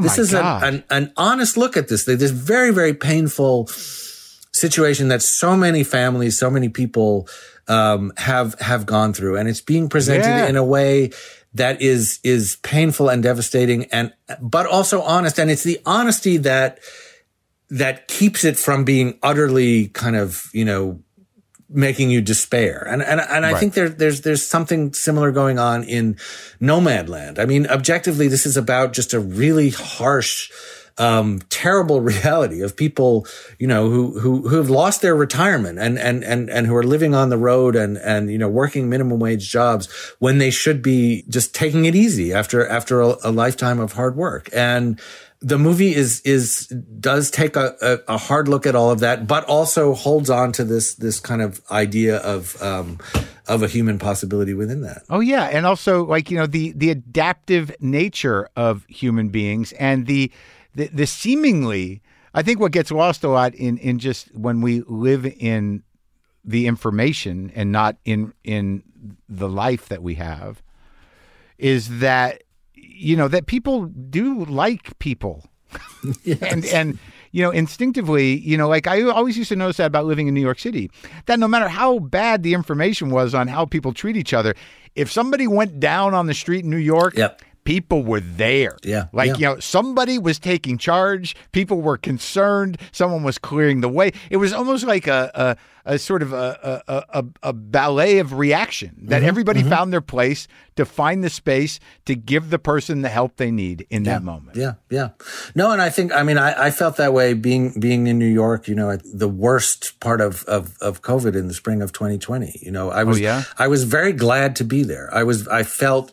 an honest look at this very, very painful situation that so many families, so many people, have gone through, and it's being presented in a way that is painful and devastating but also honest. And it's the honesty that keeps it from being utterly kind of, making you despair. And I think there's something similar going on in Nomadland. I mean, objectively, this is about just a really harsh, terrible reality of people, who have lost their retirement and who are living on the road and working minimum wage jobs when they should be just taking it easy after a lifetime of hard work. And the movie does take a hard look at all of that, but also holds on to this kind of idea of a human possibility within that. Oh yeah, and also the adaptive nature of human beings and the seemingly, I think what gets lost a lot in just when we live in the information and not in the life that we have is that that people do like people. Yes. And instinctively, I always used to notice that about living in New York City, that no matter how bad the information was on how people treat each other, if somebody went down on the street in New York, people were there. Somebody was taking charge. People were concerned. Someone was clearing the way. It was almost like a sort of a ballet of reaction that everybody found their place to find the space to give the person the help they need in that moment. Yeah. No, and I felt that way being in New York, at the worst part of COVID in the spring of 2020. I was very glad to be there. I felt,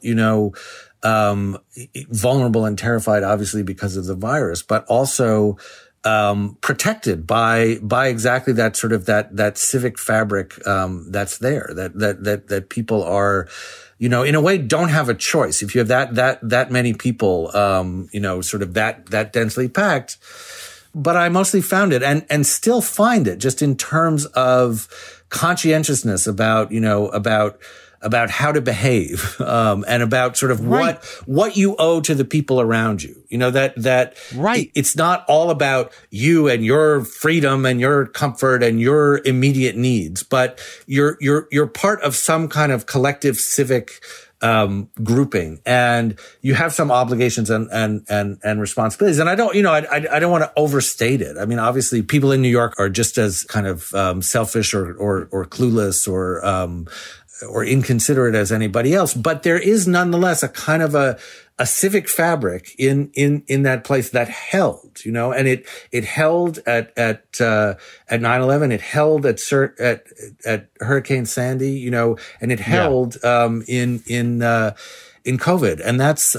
vulnerable and terrified, obviously, because of the virus, but also protected by exactly that sort of that civic fabric that's there, that people are, in a way don't have a choice. If you have that many people, sort of that densely packed. But I mostly found it and still find it just in terms of conscientiousness about about how to behave, and about sort of what you owe to the people around you. You know, that it's not all about you and your freedom and your comfort and your immediate needs, but you're part of some kind of collective civic grouping, and you have some obligations and responsibilities. And I don't want to overstate it. I mean, obviously people in New York are just as kind of selfish or clueless or inconsiderate as anybody else, but there is nonetheless a kind of a civic fabric in that place that held, you know, and it held at 9/11, it held at Hurricane Sandy, you know, and it held in COVID, and that's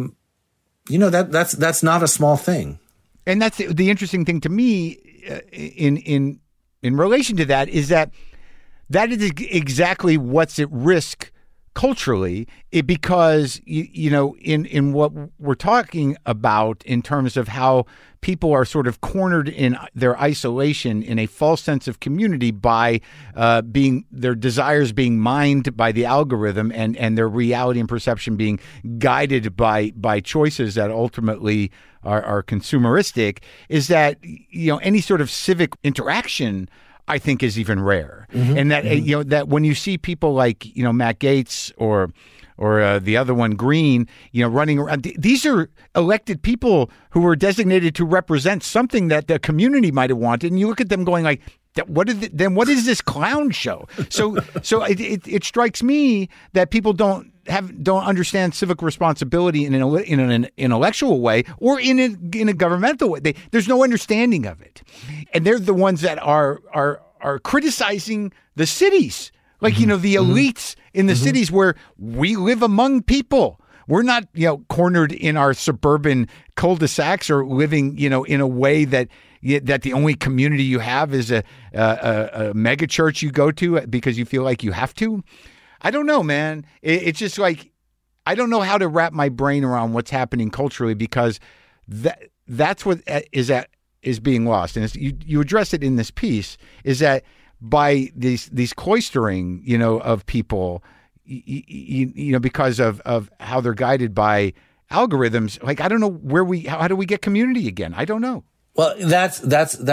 that's not a small thing. And that's the interesting thing to me in relation to that is that is exactly what's at risk culturally, because you know, in what we're talking about in terms of how people are sort of cornered in their isolation in a false sense of community by their desires being mined by the algorithm and their reality and perception being guided by choices that ultimately are consumeristic, is that, you know, any sort of civic interaction, I think, is even rare. And that, you know, that when you see people like, you know, Matt Gaetz or the other one, Green, you know, running around, these are elected people who were designated to represent something that the community might have wanted. And you look at them going like, what is this clown show? So it strikes me that people don't understand civic responsibility in an intellectual way or in a governmental way. There's no understanding of it, and they're the ones that are criticizing the cities, like you know, the elites in the cities where we live among people. We're not, you know, cornered in our suburban cul-de-sacs or living, you know, in a way that the only community you have is a mega church you go to because you feel like you have to. I don't know, man. It's just like, I don't know how to wrap my brain around what's happening culturally, because that's what is being lost. And you address it in this piece, is that by these cloistering, you know, of people, you know, because of how they're guided by algorithms. Like, I don't know how do we get community again? I don't know. Well, that's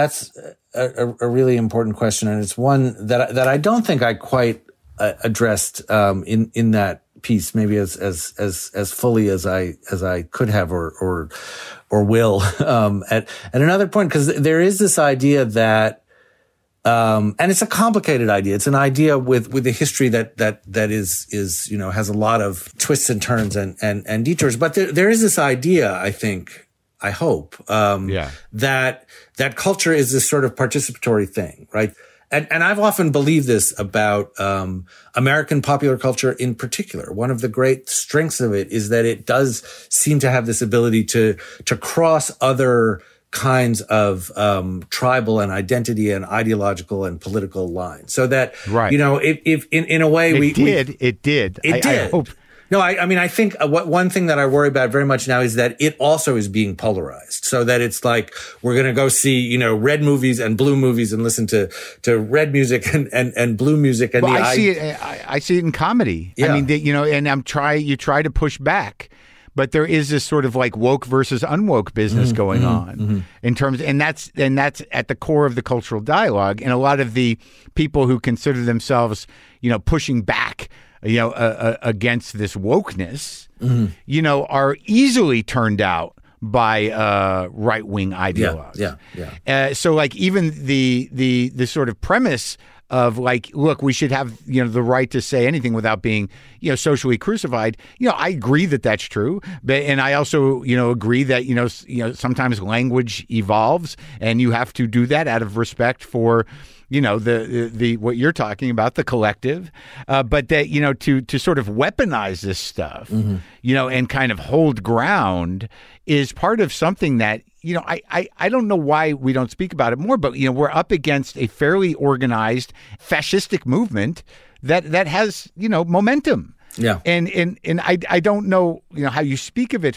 a really important question, and it's one that I don't think I quite addressed in that piece, maybe as fully as I could have or will at another point, because there is this idea that and it's a complicated idea. It's an idea with a history that is, you know, has a lot of twists and turns and detours. But there is this idea, I hope, that culture is this sort of participatory thing, right? And I've often believed this about American popular culture in particular. One of the great strengths of it is that it does seem to have this ability to cross other kinds of tribal and identity and ideological and political lines. So that, you know, if in a way it did. I hope. No, I mean, I think one thing that I worry about very much now is that it also is being polarized, so that it's like we're going to go see, you know, red movies and blue movies and listen to red music and blue music. And I see it in comedy. Yeah. I mean, you know, and you try to push back, but there is this sort of like woke versus unwoke business going on in terms, and that's at the core of the cultural dialogue. And a lot of the people who consider themselves, you know, pushing back, you know, against this wokeness, you know, are easily turned out by right-wing ideologues. Yeah. So like even the sort of premise of like, look, we should have, you know, the right to say anything without being, you know, socially crucified. You know, I agree that that's true, and I also, you know, agree that, you know, sometimes language evolves, and you have to do that out of respect for, you know, the what you're talking about, the collective, but that, you know, to sort of weaponize this stuff, you know, and kind of hold ground is part of something that, you know, I don't know why we don't speak about it more, but, you know, we're up against a fairly organized fascistic movement that has, you know, momentum. Yeah. And I don't know, you know, how you speak of it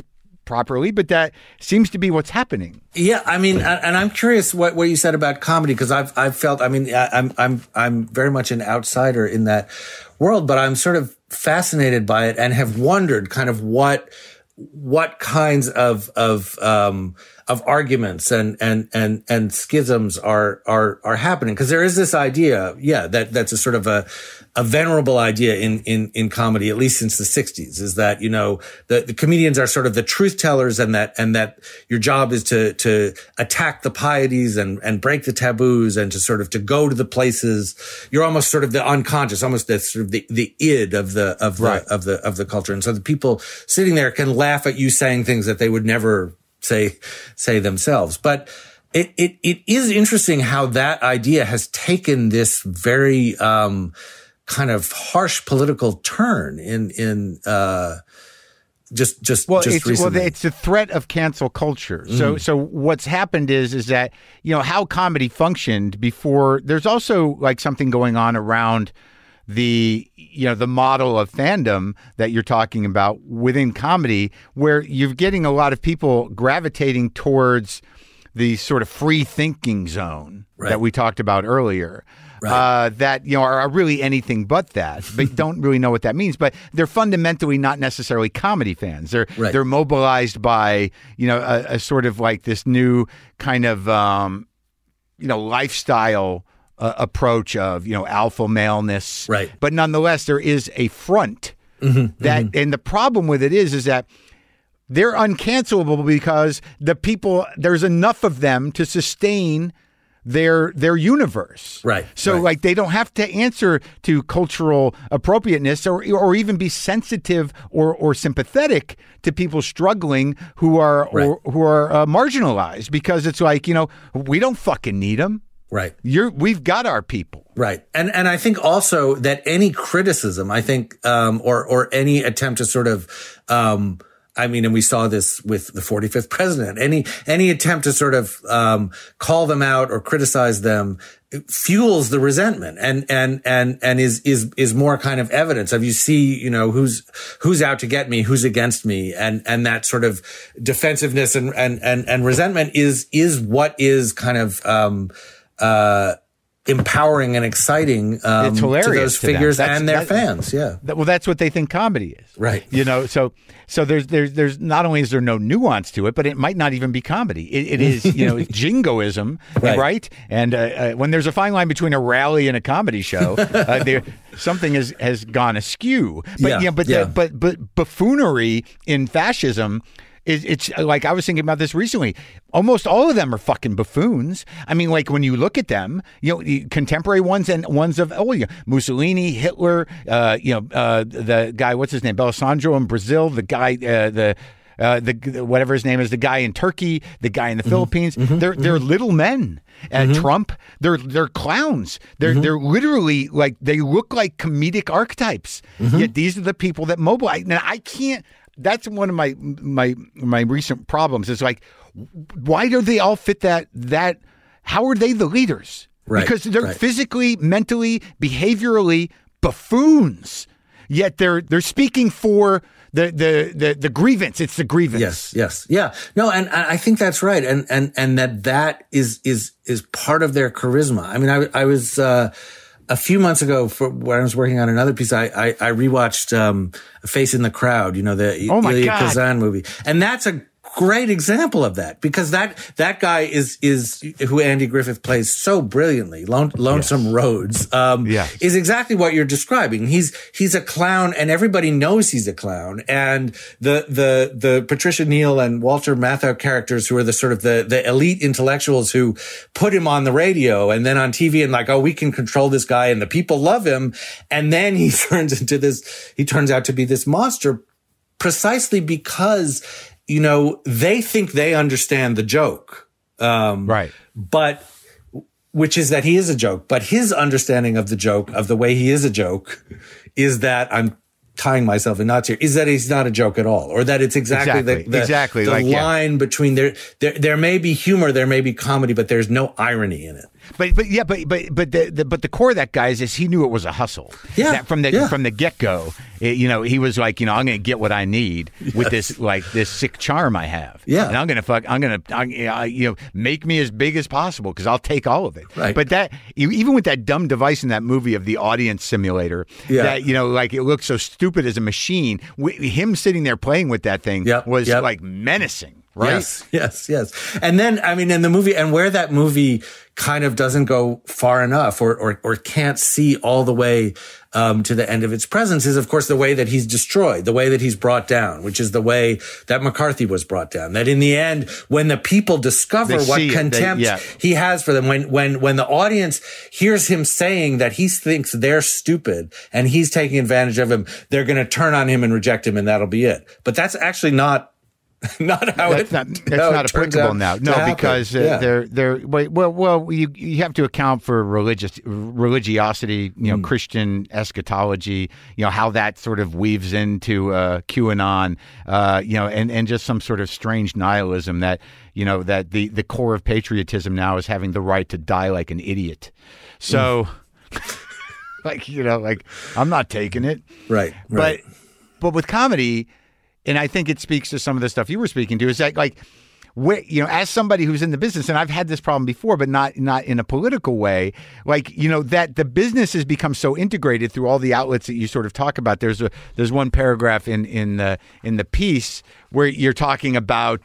properly, but that seems to be what's happening. Yeah, I mean, and I'm curious what you said about comedy, because I've felt, I mean, I'm very much an outsider in that world, but I'm sort of fascinated by it and have wondered kind of what kinds of arguments and schisms are happening. Cause there is this idea, that's a sort of a venerable idea in comedy, at least since the 60s, is that, the comedians are sort of the truth tellers, and that your job is to attack the pieties and break the taboos, and to sort of to go to the places. You're almost sort of the unconscious, almost the sort of the id of the culture. And so the people sitting there can laugh at you saying things that they would never say themselves. But it is interesting how that idea has taken this very, kind of harsh political turn in just recently. Well, it's the threat of cancel culture. So what's happened is that, how comedy functioned before. There's also like something going on around the model of fandom that you're talking about within comedy, where you're getting a lot of people gravitating towards the sort of free thinking zone that we talked about earlier. That are really anything but that, but don't really know what that means. But they're fundamentally not necessarily comedy fans. They're mobilized by a sort of like this new kind of lifestyle approach of alpha maleness. Right. But nonetheless, there is a front and the problem with it is that they're uncancelable because there's enough of them to sustain their universe. Right. So like they don't have to answer to cultural appropriateness or even be sensitive or sympathetic to people struggling who are marginalized, because it's like, we don't fucking need them. Right. We've got our people. Right. And I think also that any criticism, I think, or any attempt to sort of, and we saw this with the 45th president, any attempt to sort of, call them out or criticize them fuels the resentment and is more kind of evidence of, you see, who's out to get me, who's against me. And that sort of defensiveness and resentment is what is kind of, empowering and exciting it's hilarious to those figures and their fans. Yeah. Well, that's what they think comedy is. Right. So there's not only is there no nuance to it, but it might not even be comedy. It is, it's jingoism, right? And when there's a fine line between a rally and a comedy show, something has gone askew. But buffoonery in fascism, it's like, I was thinking about this recently. Almost all of them are fucking buffoons. I mean, like when you look at them, contemporary ones and ones of Mussolini, Hitler, the guy, what's his name, Belisario in Brazil, the guy, the whatever his name is, the guy in Turkey, the guy in the Philippines. They're little men. And Trump, they're clowns. They're literally like, they look like comedic archetypes. Yet these are the people that mobilize. Now I can't. That's one of my recent problems. Is like, why do they all fit that? How are they the leaders? Right. Because they're physically, mentally, behaviorally buffoons. Yet they're speaking for the grievance. It's the grievance. Yes. Yeah. No, and I think that's right. And that is part of their charisma. I mean, I was a few months ago, when I was working on another piece, I rewatched A Face in the Crowd, the Elia Kazan movie. And that's a great example of that, because that guy is who Andy Griffith plays so brilliantly, Lonesome Rhodes, is exactly what you're describing. He's a clown, and everybody knows he's a clown. And the Patricia Neal and Walter Matthau characters, who are the sort of the elite intellectuals who put him on the radio and then on TV and like, oh, we can control this guy and the people love him. And then he turns out to be this monster, precisely because they think they understand the joke. Right. But, which is that he is a joke. But his understanding of the joke, of the way he is a joke, is that, I'm tying myself in knots here, is that he's not a joke at all. Or that it's exactly the line between there may be humor, there may be comedy, but there's no irony in it. But the core of that guy is he knew it was a hustle. Yeah. That from the get go, he was like, I'm going to get what I need with this sick charm I have. Yeah. And I'm going to make me as big as possible because I'll take all of it. Right. But that even with that dumb device in that movie of the audience simulator, that like it looked so stupid as a machine. Him sitting there playing with that thing was like menacing. Right. Yes. And then, I mean, in the movie, and where that movie kind of doesn't go far enough or can't see all the way to the end of its presence is, of course, the way that he's destroyed, the way that he's brought down, which is the way that McCarthy was brought down. That in the end, when the people discover what contempt he has for them, when the audience hears him saying that he thinks they're stupid and he's taking advantage of him, they're going to turn on him and reject him, and that'll be it. But that's actually not how it's not applicable now. No, because you have to account for religiosity, Christian eschatology, how that sort of weaves into QAnon, and just some sort of strange nihilism that that the core of patriotism now is having the right to die like an idiot. So, like I'm not taking it, right. But with comedy. And I think it speaks to some of the stuff you were speaking to is that as somebody who's in the business, and I've had this problem before, but not in a political way, that the business has become so integrated through all the outlets that you sort of talk about. There's one paragraph in the piece where you're talking about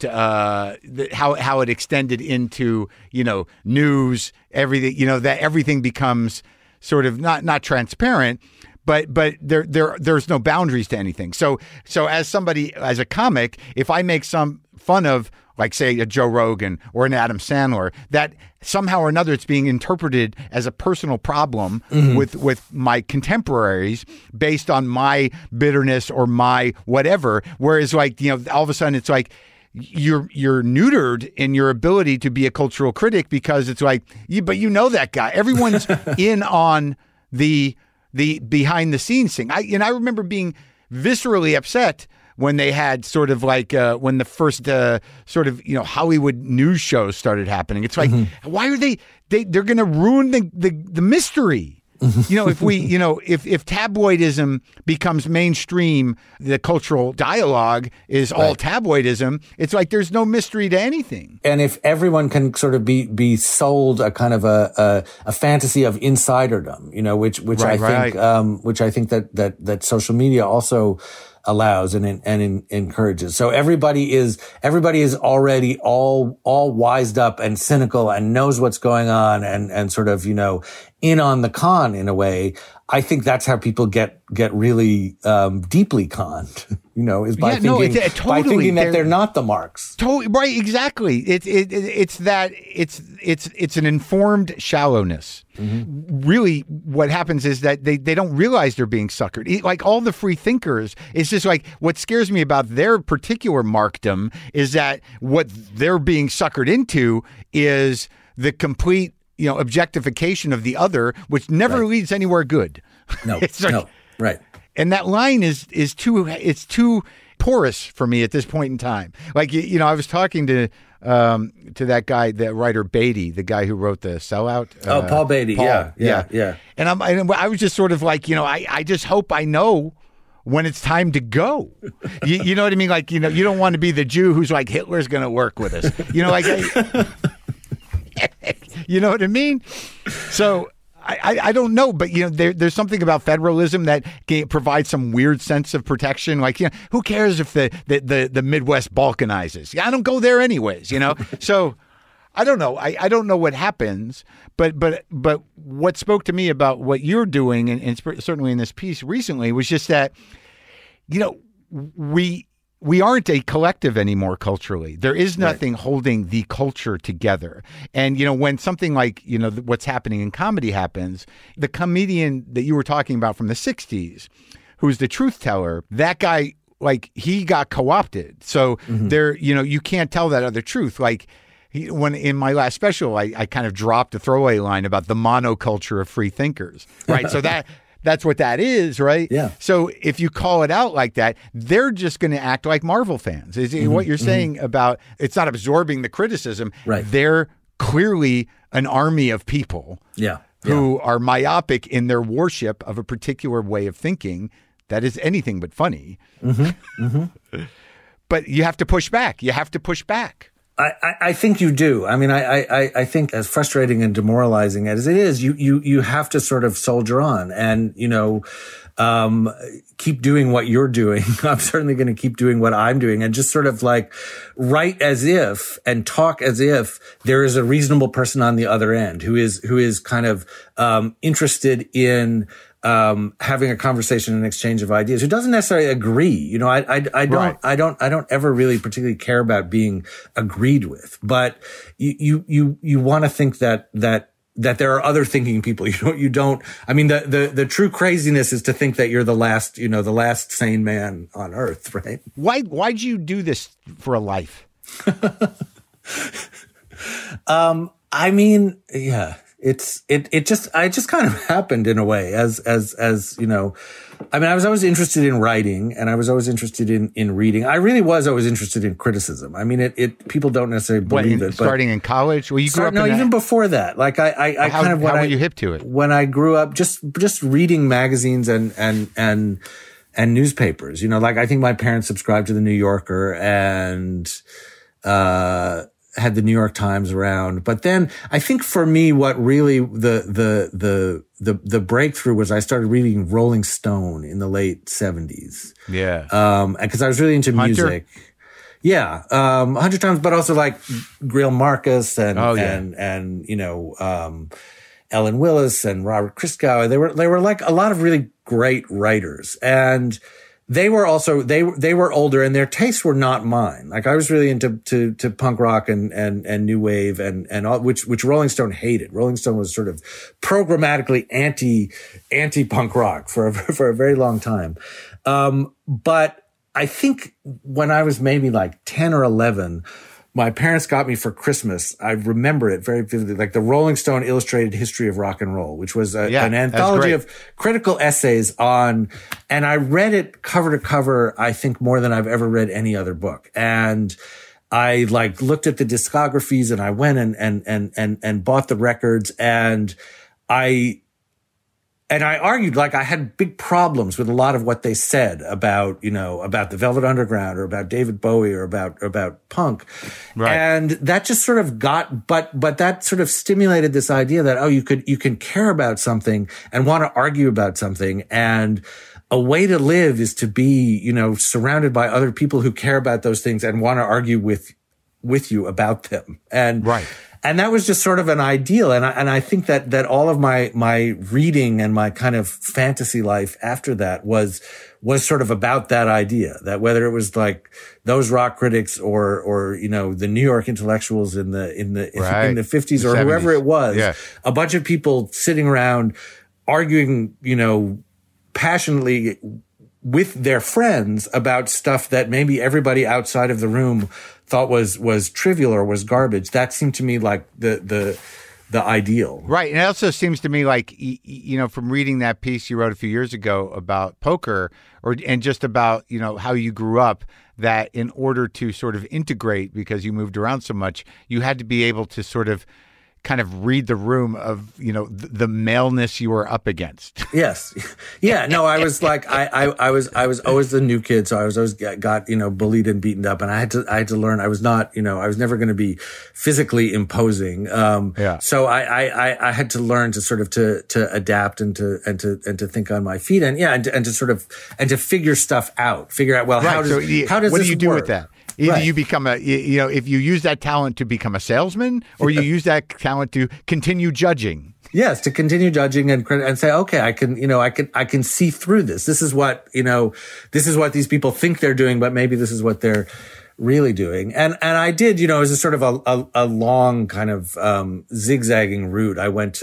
how it extended into news, everything, that everything becomes sort of not transparent. But there's no boundaries to anything. So as a comic, if I make some fun of, like, say, a Joe Rogan or an Adam Sandler, that somehow or another it's being interpreted as a personal problem with my contemporaries based on my bitterness or my whatever. Whereas, all of a sudden it's like you're neutered in your ability to be a cultural critic because it's like, but that guy. Everyone's in on the behind the scenes thing. I remember being viscerally upset when they had sort of like when the first sort of Hollywood news shows started happening. It's like, why are they're going to ruin the mystery? If tabloidism becomes mainstream, the cultural dialogue is all tabloidism. It's like there's no mystery to anything. And if everyone can sort of be sold a kind of a fantasy of insiderdom, which I think that social media also allows and encourages. So everybody is already all wised up and cynical and knows what's going on and sort of, in on the con in a way. I think that's how people get really deeply conned, is by thinking that they're not the marks. Totally right, exactly. It's an informed shallowness. Really, what happens is that they don't realize they're being suckered. Like all the free thinkers, it's just like what scares me about their particular markdom is that what they're being suckered into is the complete objectification of the other, which never leads anywhere good. No, right. And that line is too porous for me at this point in time. Like, I was talking to that guy, the writer Beatty, the guy who wrote The Sellout. Paul Beatty. Paul, yeah. And I was just sort of like, I just hope I know when it's time to go. You know what I mean? Like, you don't want to be the Jew who's like, Hitler's going to work with us. You know what I mean? So I don't know, but there's something about federalism that provides some weird sense of protection. Like, who cares if the Midwest balkanizes? Yeah, I don't go there anyways. So I don't know. I don't know what happens, but what spoke to me about what you're doing, and certainly in this piece recently, was just that we aren't a collective anymore culturally. There is nothing holding the culture together. And, when something like, what's happening in comedy happens, the comedian that you were talking about from the 60s, who's the truth teller, that guy, like, he got co-opted. So there, you can't tell that other truth. Like, when in my last special, I kind of dropped a throwaway line about the monoculture of free thinkers, right? So that's what that is, right? Yeah. So if you call it out like that, they're just going to act like Marvel fans. What you're saying about it's not absorbing the criticism. Right. They're clearly an army of people who are myopic in their worship of a particular way of thinking that is anything but funny. But you have to push back. You have to push back. I think you do. I mean, I think as frustrating and demoralizing as it is, you have to sort of soldier on and, keep doing what you're doing. I'm certainly going to keep doing what I'm doing and just sort of like write as if and talk as if there is a reasonable person on the other end who is kind of, interested in, having a conversation and exchange of ideas, who doesn't necessarily agree. I don't ever really particularly care about being agreed with, but you want to think that there are other thinking people. You don't, I mean, the true craziness is to think that you're the last sane man on earth, right? Why'd you do this for a life? I mean, yeah. It just kind of happened in a way as, I mean, I was always interested in writing and I was always interested in reading. I really was always interested in criticism. I mean, people don't necessarily believe it. Starting in college? Well, you grew up even before that. Like how were you hip to it? When I grew up, just reading magazines and newspapers, like I think my parents subscribed to the New Yorker and, had the New York Times around. But then I think for me, what really the breakthrough was I started reading Rolling Stone in the late 70s. Yeah. Cause I was really into music. Yeah. 100 Times, but also like Greil Marcus and Ellen Willis and Robert Christgau. They were like a lot of really great writers. And they were also, they were older and their tastes were not mine. Like I was really into punk rock and new wave and all, which Rolling Stone hated. Rolling Stone was sort of programmatically anti punk rock for a very long time. But I think when I was maybe like 10 or 11, my parents got me for Christmas. I remember it very vividly, like the Rolling Stone Illustrated History of Rock and Roll, which was an anthology of critical essays on, and I read it cover to cover, I think more than I've ever read any other book. And I like looked at the discographies and I went and bought the records and I argued, like I had big problems with a lot of what they said about the Velvet Underground or about David Bowie or about punk. Right. And that just sort of but that sort of stimulated this idea that, you can care about something and want to argue about something. And a way to live is to be, surrounded by other people who care about those things and want to argue with you about them. And, right. And that was just sort of an ideal. And I think that all of my reading and my kind of fantasy life after that was sort of about that idea, that whether it was like those rock critics or the New York intellectuals in the 50s or 70s. Whoever it was, a bunch of people sitting around arguing, passionately with their friends about stuff that maybe everybody outside of the room thought was trivial or was garbage. That seemed to me like the ideal. Right. And it also seems to me like, from reading that piece you wrote a few years ago about poker and just about, how you grew up, that in order to sort of integrate, because you moved around so much, you had to be able to sort of kind of read the room of, the maleness you were up against. Yes. Yeah. No, I was like, I was always the new kid. So I was always got, bullied and beaten up. And I had to learn, I was not, I was never going to be physically imposing. So I had to learn to sort of to adapt and to think on my feet and to figure stuff out, well, right. how does what this do you do work? with that? Either you become if you use that talent to become a salesman, or you use that talent to continue judging. Yes, to continue judging and say, okay, I can see through this. This is what these people think they're doing, but maybe this is what they're really doing. And I did, it was a sort of a long kind of, zigzagging route. I went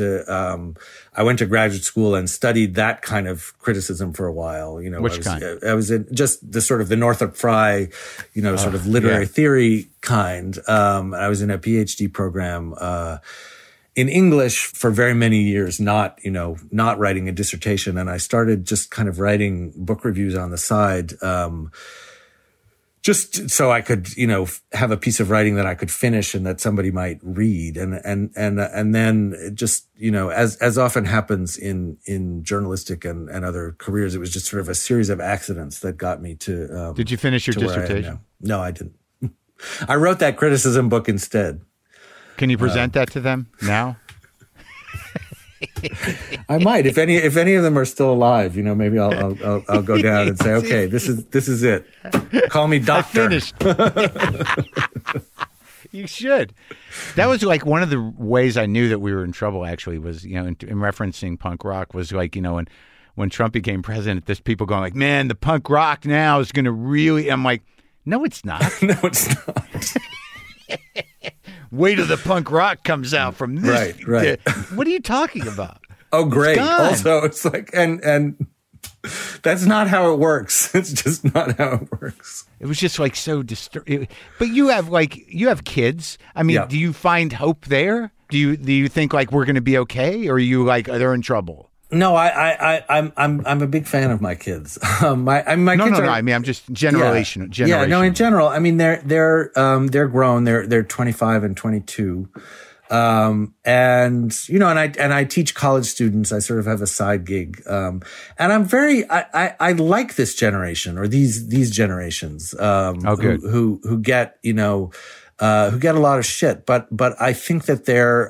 to graduate school and studied that kind of criticism for a while. Which kind? I was in just the sort of the Northrop Frye, sort of literary theory kind. I was in a PhD program, in English for very many years, not writing a dissertation. And I started just kind of writing book reviews on the side, just so I could, have a piece of writing that I could finish and that somebody might read. And then just, as often happens in journalistic and other careers, it was just sort of a series of accidents that got me to, Did you finish your dissertation? No, I didn't. I wrote that criticism book instead. Can you present that to them now? I might, if any of them are still alive, maybe I'll go down and say, okay, this is it. Call me doctor. I finished. You should. That was like one of the ways I knew that we were in trouble. Actually, was in referencing punk rock was like when Trump became president, there's people going like, man, the punk rock now is going to really. I'm like, no, it's not. No, it's not. Wait till the punk rock comes out from this. Right. What are you talking about? Oh, great. Also, it's like, and that's not how it works. It's just not how it works. It was just like so disturbing. But you have kids. I mean, Do you find hope there? Do you think like we're going to be okay, or are you like they're in trouble? No, I'm a big fan of my kids. My kids are. I mean, I'm just generation. Yeah, no, in general, I mean, they're grown. They're 25 and 22. And I teach college students. I sort of have a side gig. And I like this generation or these generations, who get, who get a lot of shit. But I think that they're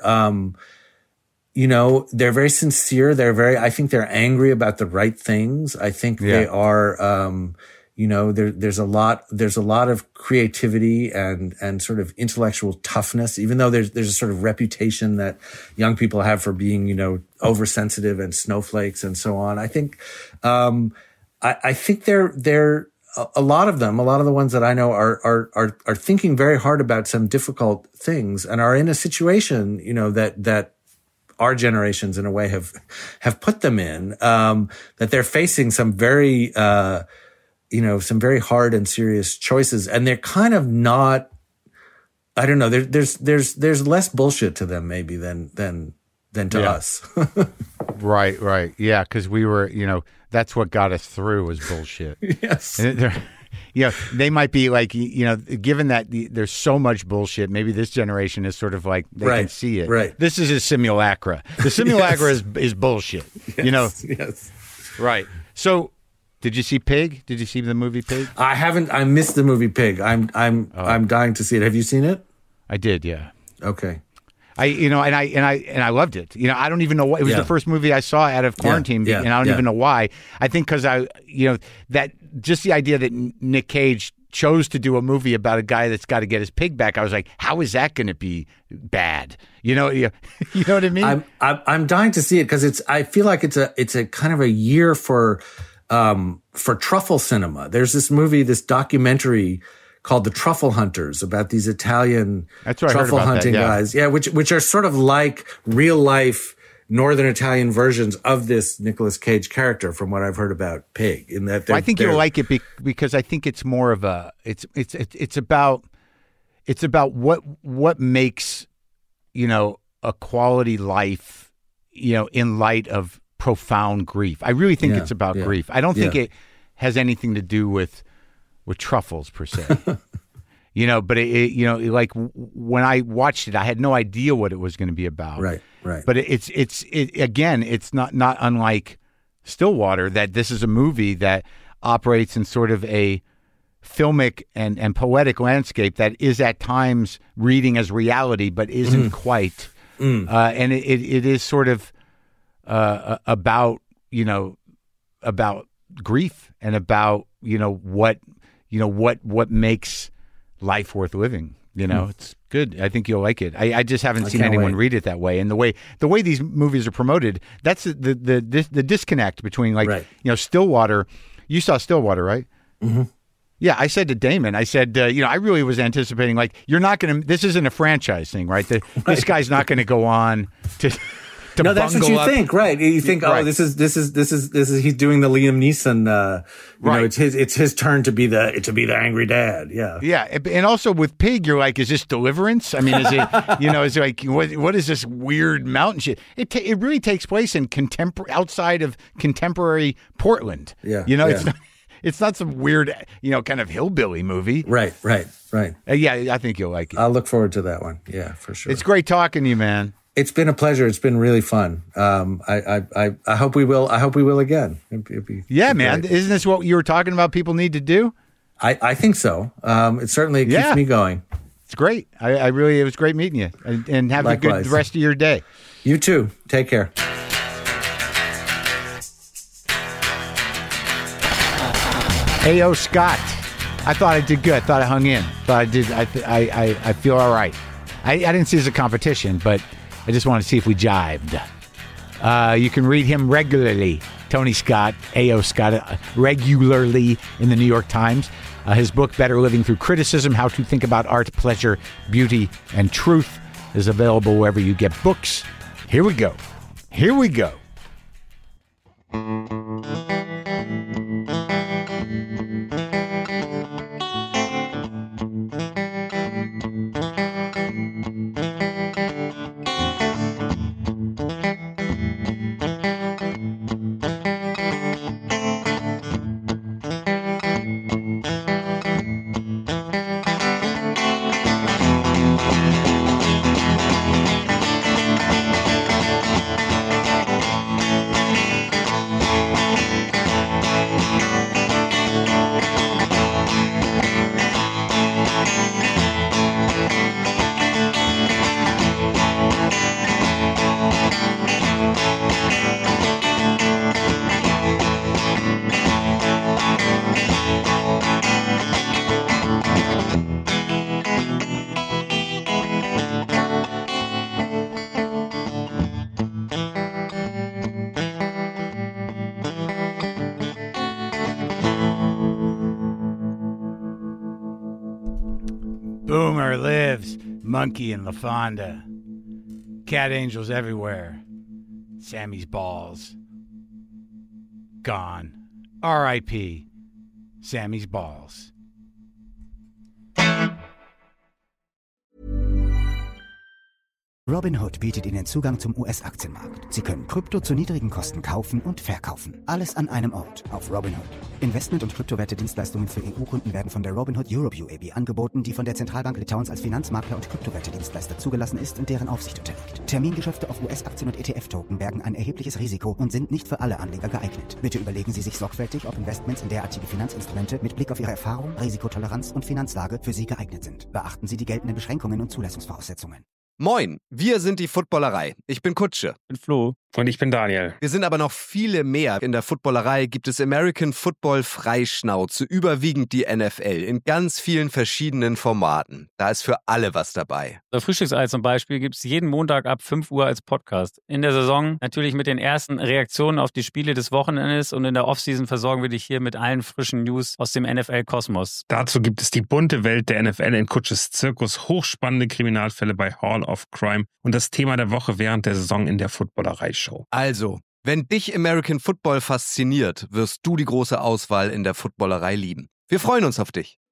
very sincere. I think they're angry about the right things. I think they are, there's a lot of creativity and sort of intellectual toughness, even though there's a sort of reputation that young people have for being, oversensitive and snowflakes and so on. I think, I think they're a lot of the ones that I know are thinking very hard about some difficult things and are in a situation, that our generations in a way have put them in, that they're facing some very, some very hard and serious choices, and they're kind of not, I don't know, there's less bullshit to them maybe than to us. Right. Yeah. Cause we were, that's what got us through was bullshit. Yes. They might be like, given that there's so much bullshit, maybe this generation is sort of like, they can see it. Right. This is a simulacra. The simulacra is bullshit, Yes. Right. So did you see Pig? Did you see the movie Pig? I haven't, I missed the movie Pig. I'm dying to see it. Have you seen it? I did. Yeah. Okay. I loved it. I don't even know why. It was the first movie I saw out of quarantine, and I don't even know why. I think because that just the idea that Nick Cage chose to do a movie about a guy that's got to get his pig back. I was like, how is that going to be bad? You know what I mean? I'm dying to see it because I feel like it's a kind of a year for truffle cinema. There's this documentary called The Truffle Hunters about these Italian truffle hunting guys. Yeah, which are sort of like real life Northern Italian versions of this Nicolas Cage character from what I've heard about Pig. In that I think you'll like it because I think it's more of it's about what makes, a quality life, in light of profound grief. I really think it's about grief. I don't think it has anything to do with truffles per se, but like when I watched it, I had no idea what it was going to be about. Right. But it's not unlike Stillwater, that this is a movie that operates in sort of a filmic and poetic landscape that is at times reading as reality, but isn't quite. And it is sort of about grief and about what makes life worth living. It's good. I think you'll like it. I just haven't seen anyone read it that way. And the way these movies are promoted, that's the disconnect between Stillwater. You saw Stillwater, right? Mm-hmm. Yeah, I said to Damon, I said, I really was anticipating you're not going to. This isn't a franchise thing, right? This guy's not going to go on to. No, that's what you think, right? You think, this is he's doing the Liam Neeson. Right. It's his turn to be the angry dad. Yeah, yeah, and also with Pig, you're like, is this Deliverance? I mean, is it is it like what is this weird mountain shit? It really takes place in outside of contemporary Portland. Yeah, it's not. It's not some weird, kind of hillbilly movie. Right. Yeah, I think you'll like it. I'll look forward to that one. Yeah, for sure. It's great talking to you, man. It's been a pleasure. It's been really fun. I hope we will. I hope we will again. It'd be man. great. Isn't this what you were talking about? People need to do. I think so. It certainly keeps me going. It's great. It was great meeting you, and have a good rest of your day. You too. Take care. A.O. Scott. I thought I did good. I thought I hung in. Thought I did. I feel all right. I didn't see it as a competition, but I just wanted to see if we jived. You can read him regularly, Tony Scott, A.O. Scott, regularly in the New York Times. His book, Better Living Through Criticism, How to Think About Art, Pleasure, Beauty, and Truth, is available wherever you get books. Here we go. Boomer lives. Monkey and LaFonda. Cat angels everywhere. Sammy's balls. Gone. R.I.P. Sammy's balls. Robinhood bietet Ihnen Zugang zum US-Aktienmarkt. Sie können Krypto zu niedrigen Kosten kaufen und verkaufen. Alles an einem Ort auf Robinhood. Investment- und Kryptowerte-Dienstleistungen für EU-Kunden werden von der Robinhood Europe UAB angeboten, die von der Zentralbank Litauens als Finanzmakler und Kryptowerte-Dienstleister zugelassen ist und deren Aufsicht unterliegt. Termingeschäfte auf US-Aktien und ETF-Token bergen ein erhebliches Risiko und sind nicht für alle Anleger geeignet. Bitte überlegen Sie sich sorgfältig, ob Investments in derartige Finanzinstrumente mit Blick auf Ihre Erfahrung, Risikotoleranz und Finanzlage für Sie geeignet sind. Beachten Sie die geltenden Beschränkungen und Zulassungsvoraussetzungen. Moin, wir sind die Footballerei. Ich bin Kutsche. Ich bin Flo. Und ich bin Daniel. Wir sind aber noch viele mehr. In der Footballerei gibt es American Football Freischnauze, überwiegend die NFL, in ganz vielen verschiedenen Formaten. Da ist für alle was dabei. Das Frühstücksei zum Beispiel gibt es jeden Montag ab 5 Uhr als Podcast. In der Saison natürlich mit den ersten Reaktionen auf die Spiele des Wochenendes und in der Offseason versorgen wir dich hier mit allen frischen News aus dem NFL-Kosmos. Dazu gibt es die bunte Welt der NFL in Kutsches Zirkus, hochspannende Kriminalfälle bei Hall of Crime und das Thema der Woche während der Saison in der Footballerei-Show. Also, wenn dich American Football fasziniert, wirst du die große Auswahl in der Footballerei lieben. Wir freuen uns auf dich.